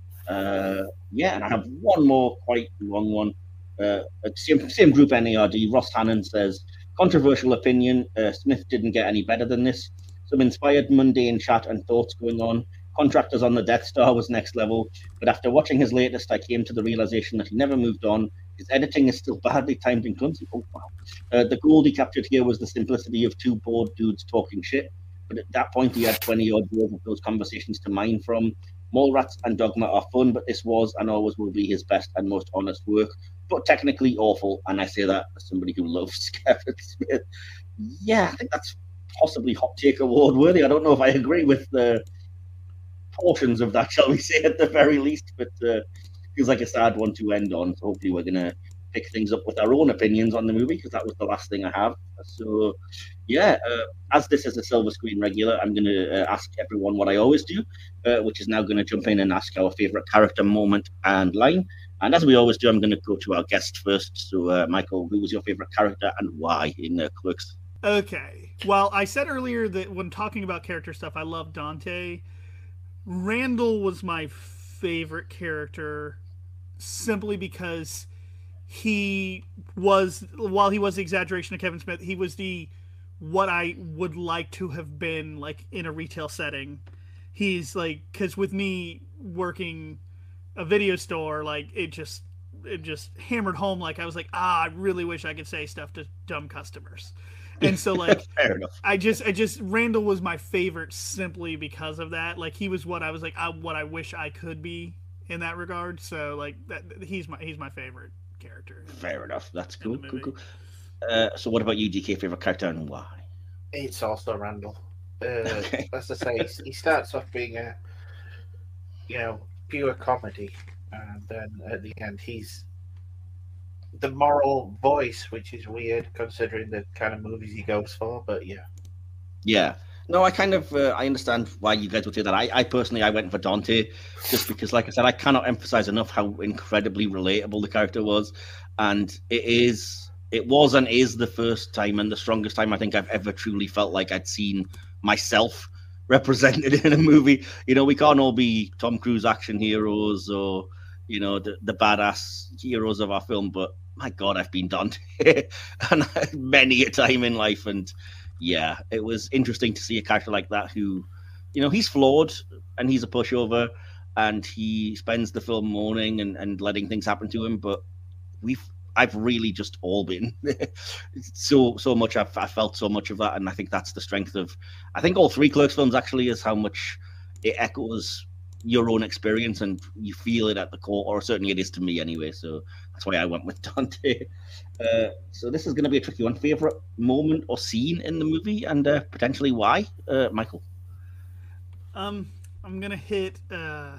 Uh, yeah, and I have one more quite long one. Uh, same, same group, N E R D. Ross Hannon says, controversial opinion, uh, Smith didn't get any better than this. Some inspired mundane chat and thoughts going on. Contractors on the Death Star was next level, but after watching his latest, I came to the realization that he never moved on. His editing is still badly timed and clumsy. Oh, wow. Uh, the gold he captured here was the simplicity of two bored dudes talking shit, but at that point he had twenty odd years of those conversations to mine from. Mallrats and Dogma are fun, but this was and always will be his best and most honest work, but technically awful, and I say that as somebody who loves Kevin Smith. Yeah, I think that's possibly hot take award worthy. I don't know if I agree with the portions of that, shall we say, at the very least, but uh, feels like a sad one to end on. So hopefully we're going to pick things up with our own opinions on the movie, because that was the last thing I have. So yeah, uh, as this is a Silver Screen regular, I'm going to uh, ask everyone what I always do, uh, which is now going to jump in and ask our favorite character, moment, and line. And as we always do, I'm going to go to our guest first. So uh, Michael, who was your favorite character and why in uh, Clerks? Okay. Well, I said earlier that when talking about character stuff, I love Dante. Randall was my favorite character simply because he was, while he was the exaggeration of Kevin Smith, he was the what I would like to have been like in a retail setting. He's like, because with me working a video store, like it just it just hammered home. Like I was like, ah, I really wish I could say stuff to dumb customers. And so like I just I just Randall was my favorite simply because of that. Like he was what I was like I, what I wish I could be in that regard. So like that he's my he's my favorite character. Fair enough. That's cool. Cool, cool. Uh, so what about you, D K? Favorite character and why? It's also Randall. Uh, okay. As I say, he starts off being a you know pure comedy, and then at the end he's the moral voice, which is weird considering the kind of movies he goes for, but yeah. Yeah. No, I kind of, uh, I understand why you guys would say that. I, I personally, I went for Dante just because, like I said, I cannot emphasize enough how incredibly relatable the character was. And it is, it was and is the first time and the strongest time I think I've ever truly felt like I'd seen myself represented in a movie. You know, we can't all be Tom Cruise action heroes or, you know, the, the badass heroes of our film, but my God, I've been Dante and many a time in life. And yeah, it was interesting to see a character like that who, you know, he's flawed and he's a pushover and he spends the film mourning and, and letting things happen to him. But we've, I've really just all been so, so much. I've, I felt so much of that. And I think that's the strength of, I think all three Clerks films actually is how much it echoes your own experience and you feel it at the core, or certainly it is to me anyway. So that's why I went with Dante. Uh, so this is going to be a tricky one. Favorite moment or scene in the movie and uh, potentially why, uh, Michael? Um, I'm gonna hit. Uh,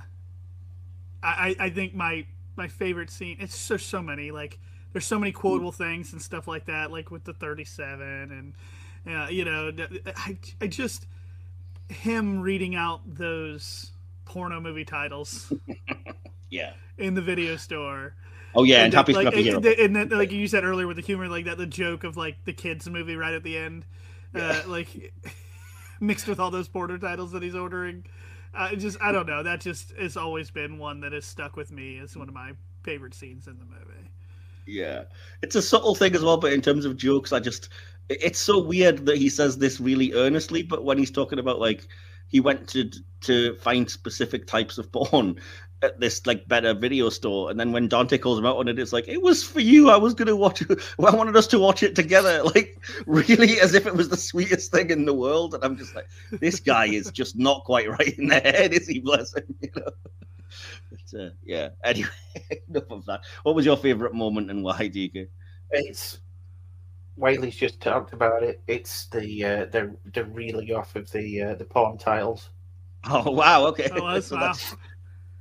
I I think my my favorite scene. It's so so many. Like there's so many quotable things and stuff like that. Like with the thirty-seven and uh, you know, I I just him reading out those porno movie titles. Yeah. In the video store. Oh yeah, and, and Happy like, Scrappy Hero. And then, like you said earlier with the humor, like that, the joke of like the kids movie right at the end, yeah. uh, like mixed with all those porno titles that he's ordering. Uh, just I don't know. That just has always been one that has stuck with me as one of my favorite scenes in the movie. Yeah, it's a subtle thing as well, but in terms of jokes, I just it's so weird that he says this really earnestly, but when he's talking about like he went to to find specific types of porn at this like better video store, and then when Dante calls him out on it, it's like, it was for you, I was gonna watch it, I wanted us to watch it together, like really as if it was the sweetest thing in the world. And I'm just like, this guy is just not quite right in the head, is he? Bless him, you know. But, uh, yeah, anyway, enough of that. What was your favorite moment and why, D K? It's Whaley's just talked about it. It's the uh, the the reeling off of the uh, the porn titles. Oh wow, okay. Oh, that's, so wow. that's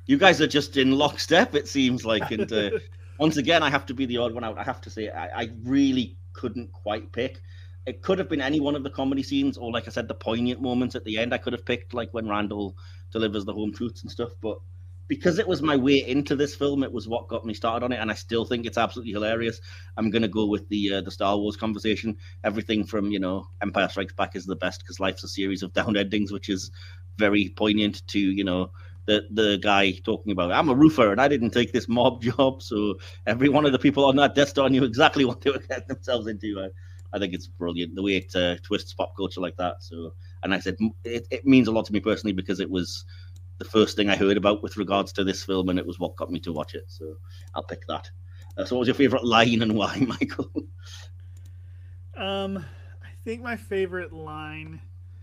You guys are just in lockstep, it seems like. And uh, once again, I have to be the odd one out. I have to say, I, I really couldn't quite pick. It could have been any one of the comedy scenes, or like I said, the poignant moments at the end. I could have picked, like when Randall delivers the home truths and stuff. But because it was my way into this film, it was what got me started on it, and I still think it's absolutely hilarious. I'm gonna go with the uh, the Star Wars conversation. Everything from, you know, Empire Strikes Back is the best because life's a series of down endings, which is very poignant, to, you know, the the guy talking about, I'm a roofer and I didn't take this mob job, so every one of the people on that Death Star knew exactly what they were getting themselves into. I, I think it's brilliant the way it uh, twists pop culture like that. So, and I said it, it means a lot to me personally because it was the first thing I heard about with regards to this film, and it was what got me to watch it. So I'll pick that. Uh, so what was your favorite line and why, Michael? Um, I think my favorite line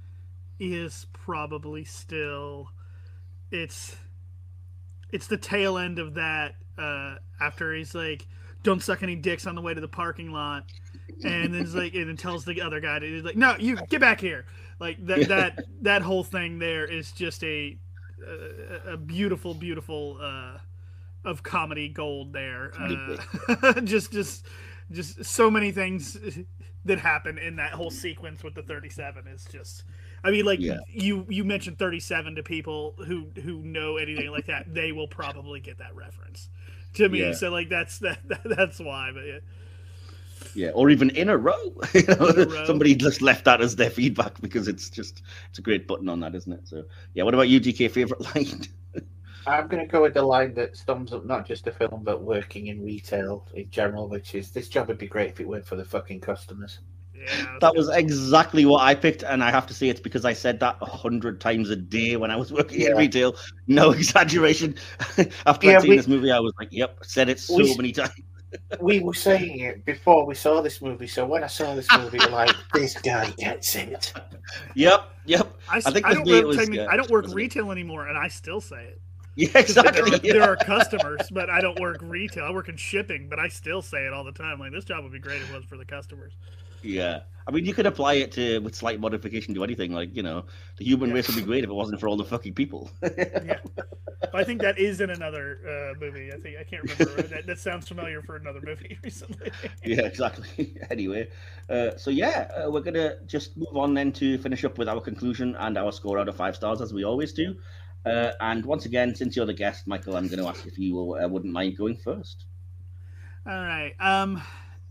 is probably still it's it's the tail end of that, uh, after he's like, don't suck any dicks on the way to the parking lot. And then he's like, and then tells the other guy to, he's like, no, you get back here. Like that, that, that whole thing there is just a, a, a beautiful, beautiful, uh, of comedy gold there. Uh, just, just, just so many things that happen in that whole sequence with the thirty-seven is just, I mean, like yeah. you, you mentioned thirty-seven to people who, who know anything like that, they will probably get that reference to me. Yeah. So like, that's, that, that that's why, but yeah. Yeah, or even in a row. You know, in a row. Somebody just left that as their feedback because it's just it's a great button on that, isn't it? So yeah, what about you, D K? Favorite line? I'm going to go with the line that sums up not just a film but working in retail in general, which is, this job would be great if it weren't for the fucking customers. Yeah, that was exactly what I picked, and I have to say it's because I said that a hundred times a day when I was working yeah. in retail. No exaggeration. After yeah, I'd seen we, this movie, I was like, "Yep," said it so we, many times. We were saying it before we saw this movie, so when I saw this movie, we're like, this guy gets it. Yep, yep. I, I think I don't, work, was, uh, I don't work retail it? anymore, and I still say it. Yeah, exactly. There are, yeah. there are customers, but I don't work retail. I work in shipping, but I still say it all the time. Like, this job would be great if it was for the customers. Yeah. I mean, you could apply it to with slight modification to anything. Like, you know, the human yeah. race would be great if it wasn't for all the fucking people. Yeah. I think that is in another uh, movie. I think I can't remember. that, that sounds familiar for another movie recently. Yeah, exactly. Anyway, uh, so yeah, uh, we're going to just move on then to finish up with our conclusion and our score out of five stars, as we always do. Uh, and once again, since you're the guest, Michael, I'm going to ask if you uh, wouldn't mind going first. All right. Um,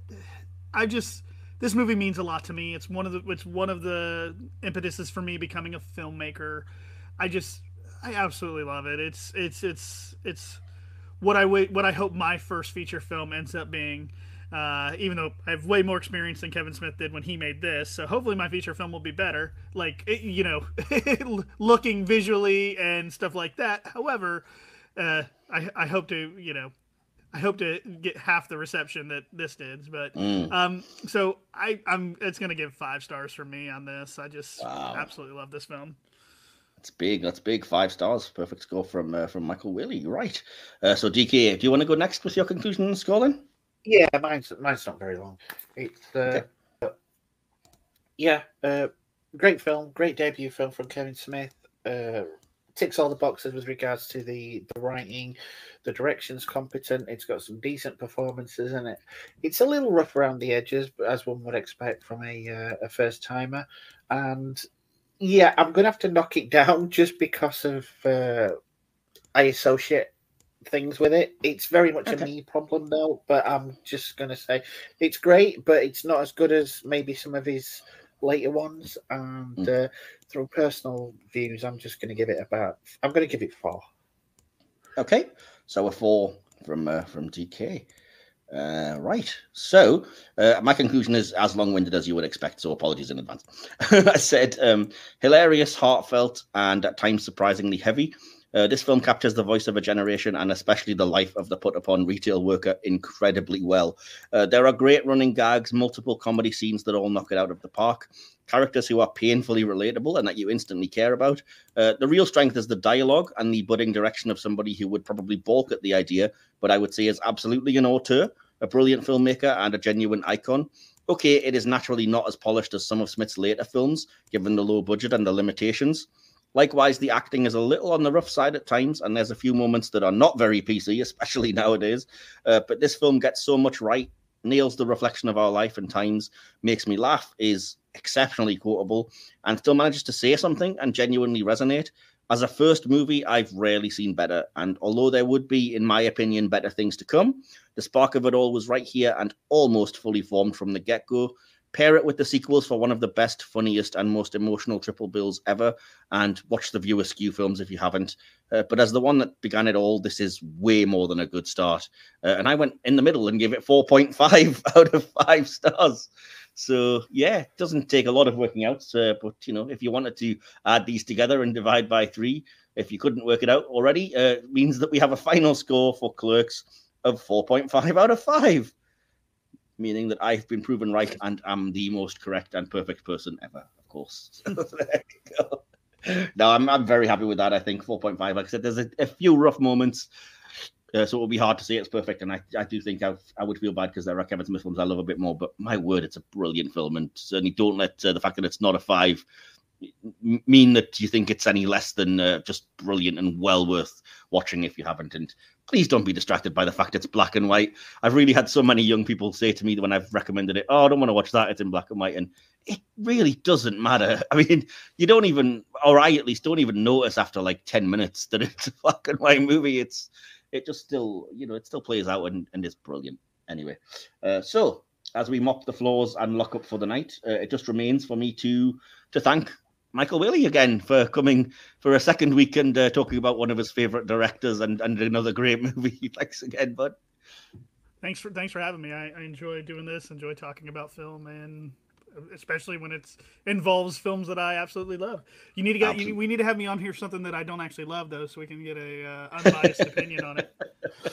I just... This movie means a lot to me. It's one of the it's one of the impetuses for me becoming a filmmaker. I just I absolutely love it. It's it's it's it's what I what I hope my first feature film ends up being. Uh, even though I have way more experience than Kevin Smith did when he made this, so hopefully my feature film will be better. Like it, you know, looking visually and stuff like that. However, uh, I I hope to you know. I hope to get half the reception that this did, but mm. um, so I, I'm. It's going to give five stars from me on this. I just wow. absolutely love this film. That's big. That's big. Five stars. Perfect score from uh, from Michael Willie. Right. Uh, so D K, do you want to go next with your conclusion and score then? Yeah, mine's mine's not very long. It's uh, okay. yeah, uh, great film, great debut film from Kevin Smith. Uh, ticks all the boxes with regards to the, the writing. The direction's competent. It's got some decent performances in it. It's a little rough around the edges, but as one would expect from a uh, a first timer. And yeah, I'm gonna have to knock it down just because of uh, I associate things with it. It's very much okay. a me problem though. But I'm just gonna say it's great, but it's not as good as maybe some of his later ones. And mm. uh, through personal views, I'm just gonna give it about. I'm gonna give it four. Okay. So a four from uh, from D K. Uh, right. So uh, my conclusion is as long-winded as you would expect, so apologies in advance. I said um, hilarious, heartfelt, and at times surprisingly heavy. Uh, this film captures the voice of a generation and especially the life of the put-upon retail worker incredibly well. Uh, there are great running gags, multiple comedy scenes that all knock it out of the park, characters who are painfully relatable and that you instantly care about. Uh, the real strength is the dialogue and the budding direction of somebody who would probably balk at the idea, but I would say is absolutely an auteur, a brilliant filmmaker, and a genuine icon. Okay, it is naturally not as polished as some of Smith's later films, given the low budget and the limitations. Likewise, the acting is a little on the rough side at times, and there's a few moments that are not very P C, especially nowadays. Uh, but this film gets so much right, nails the reflection of our life and times, makes me laugh, is exceptionally quotable, and still manages to say something and genuinely resonate. As a first movie, I've rarely seen better, and although there would be, in my opinion, better things to come, the spark of it all was right here and almost fully formed from the get-go. Pair it with the sequels for one of the best, funniest, and most emotional triple bills ever, and watch the View Askew films if you haven't. Uh, but as the one that began it all, this is way more than a good start. Uh, and I went in the middle and gave it four point five out of five stars. So, yeah, it doesn't take a lot of working out. Uh, but, you know, if you wanted to add these together and divide by three, if you couldn't work it out already, uh, it means that we have a final score for Clerks of four point five out of five. Meaning that I've been proven right and am the most correct and perfect person ever, of course. So there you go. No, I'm, I'm very happy with that. I think four point five. Like I said, there's a, a few rough moments. Uh, so it will be hard to say it's perfect, and I, I do think I've, I would feel bad because there are Kevin Smith films I love a bit more. But my word, it's a brilliant film, and certainly don't let uh, the fact that it's not a five mean that you think it's any less than uh, just brilliant and well worth watching if you haven't. And please don't be distracted by the fact it's black and white. I've really had so many young people say to me when I've recommended it, "Oh, I don't want to watch that. It's in black and white," and it really doesn't matter. I mean, you don't even, or I at least don't even notice after like ten minutes that it's a black and white movie. It's It just still, you know, it still plays out and, and is brilliant. Anyway, uh, so as we mop the floors and lock up for the night, uh, it just remains for me to to thank Michael Whaley again for coming for a second week and uh, talking about one of his favorite directors and, and another great movie. Thanks again, bud. Thanks for thanks for having me. I, I enjoy doing this. Enjoy talking about film, and especially when it involves films that I absolutely love. You need to get. You, we need to have me on here something that I don't actually love, though, so we can get a uh, unbiased opinion on it.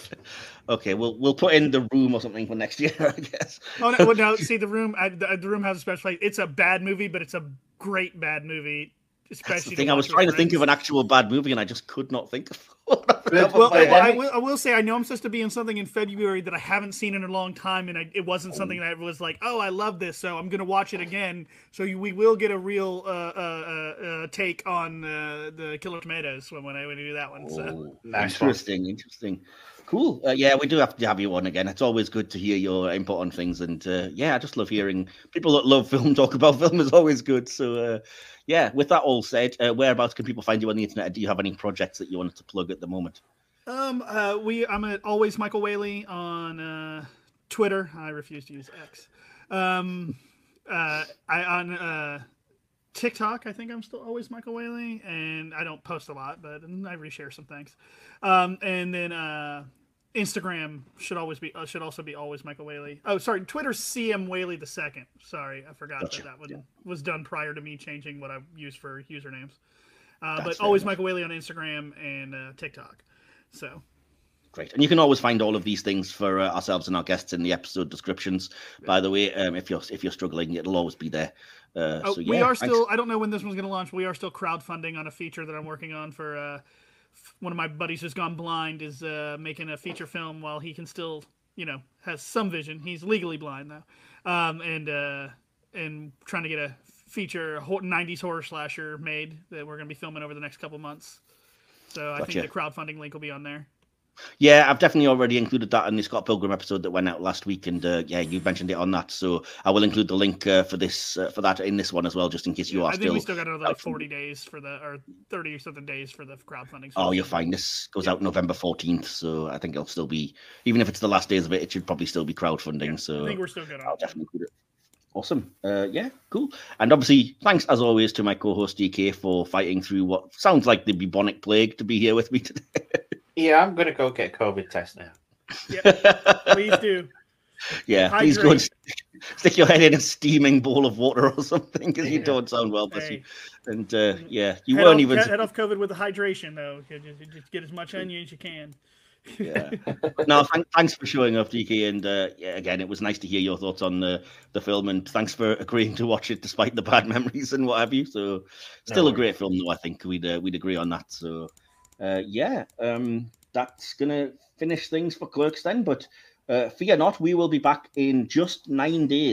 Okay, we'll we'll put in The Room or something for next year, I guess. Oh no! Well, no, see, The Room. I, the, the Room has a special place. It's a bad movie, but it's a great bad movie. Especially That's the thing. I was trying to think of an actual bad movie, and I just could not think of one. Well, I, I, will, I will say I know I'm supposed to be in something in February that I haven't seen in a long time, and I, it wasn't something that was like, oh, I love this, so I'm going to watch it again. So you, we will get a real uh, uh, uh, take on uh, the Killer Tomatoes when, when I when I do that one. So. Oh, nice interesting, one. interesting. Cool. Uh, yeah, we do have to have you on again. It's always good to hear your input on things. And uh, yeah, I just love hearing people that love film talk about film is always good. So uh, yeah, with that all said, uh, whereabouts can people find you on the internet? Do you have any projects that you wanted to plug at the moment? Um, uh, we I'm at always Michael Whaley on uh, Twitter. I refuse to use X. Um, uh, I on uh, TikTok, I think I'm still always Michael Whaley, and I don't post a lot, but I reshare some things. Um, and then uh, Instagram should always be uh, should also be always Michael Whaley. Oh, sorry, Twitter's C M Whaley the second. Sorry, I forgot gotcha. that that one yeah. was done prior to me changing what I use for usernames. Uh, but always Michael Whaley on Instagram and uh, TikTok. So. Great. And you can always find all of these things for uh, ourselves and our guests in the episode descriptions. By the way, um, if you're if you're struggling, it'll always be there. Uh, oh, so, yeah, we are thanks. still. I don't know when this one's going to launch. We are still crowdfunding on a feature that I'm working on for uh, one of my buddies who's gone blind. Is uh, making a feature film while he can still, you know, has some vision. He's legally blind though, um, and uh, and trying to get a feature nineties horror slasher made that we're going to be filming over the next couple months. So I gotcha. think the crowdfunding link will be on there. Yeah, I've definitely already included that in the Scott Pilgrim episode that went out last week, and uh, yeah, you mentioned it on that, so I will include the link uh, for this uh, for that in this one as well, just in case you yeah, are I think still. We still got another like forty days for the or thirty or something days for the crowdfunding. So oh, you're fine. This goes yeah. out November fourteenth, so I think it'll still be, even if it's the last days of it, it should probably still be crowdfunding. Yeah, so I think we're still good on I'll definitely include it. Awesome. Uh, yeah, cool. And obviously, thanks as always to my co-host D K for fighting through what sounds like the bubonic plague to be here with me today. Yeah, I'm going to go get a COVID test now. Yeah, please do. Yeah, Hydrate. Please go and stick, stick your head in a steaming bowl of water or something because you yeah. don't sound well, bless hey. you. And uh, yeah, you head weren't off, even... Head off COVID with the hydration, though. Just, just get as much on you as you can. Yeah. No, th- thanks for showing up, D K. And uh, yeah, again, it was nice to hear your thoughts on the, the film, and thanks for agreeing to watch it despite the bad memories and what have you. So, still no a great film, though. I think we'd uh, we'd agree on that. So, uh, yeah, um, that's gonna finish things for Clerks then. But uh, fear not, we will be back in just nine days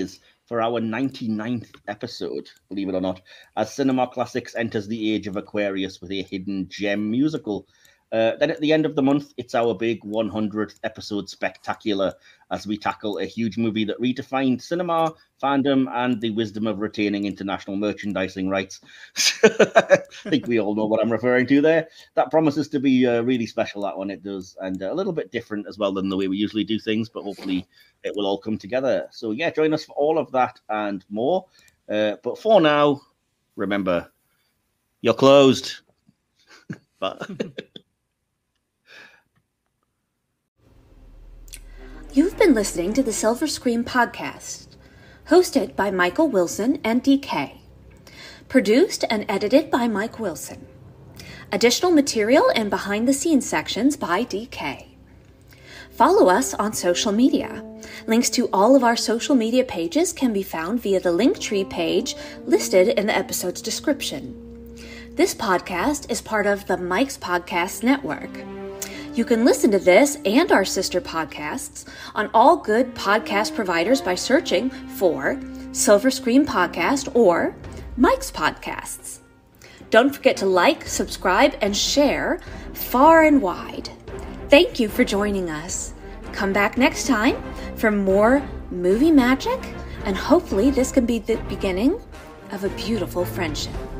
for our ninety-ninth episode, believe it or not, as Cinema Classics enters the age of Aquarius with a hidden gem musical. Uh, then at the end of the month, it's our big one hundredth episode spectacular as we tackle a huge movie that redefined cinema, fandom, and the wisdom of retaining international merchandising rights. I think we all know what I'm referring to there. That promises to be uh, really special, that one. It does. And uh, a little bit different as well than the way we usually do things, but hopefully it will all come together. So yeah, join us for all of that and more. Uh, but for now, remember, you're closed. But... You've been listening to the Silver Screen Podcast, hosted by Michael Wilson and D K. Produced and edited by Mike Wilson. Additional material and behind-the-scenes sections by D K. Follow us on social media. Links to all of our social media pages can be found via the Linktree page listed in the episode's description. This podcast is part of the Mike's Podcast Network. You can listen to this and our sister podcasts on all good podcast providers by searching for Silver Screen Podcast or Mike's Podcasts. Don't forget to like, subscribe, and share far and wide. Thank you for joining us. Come back next time for more movie magic, and hopefully this can be the beginning of a beautiful friendship.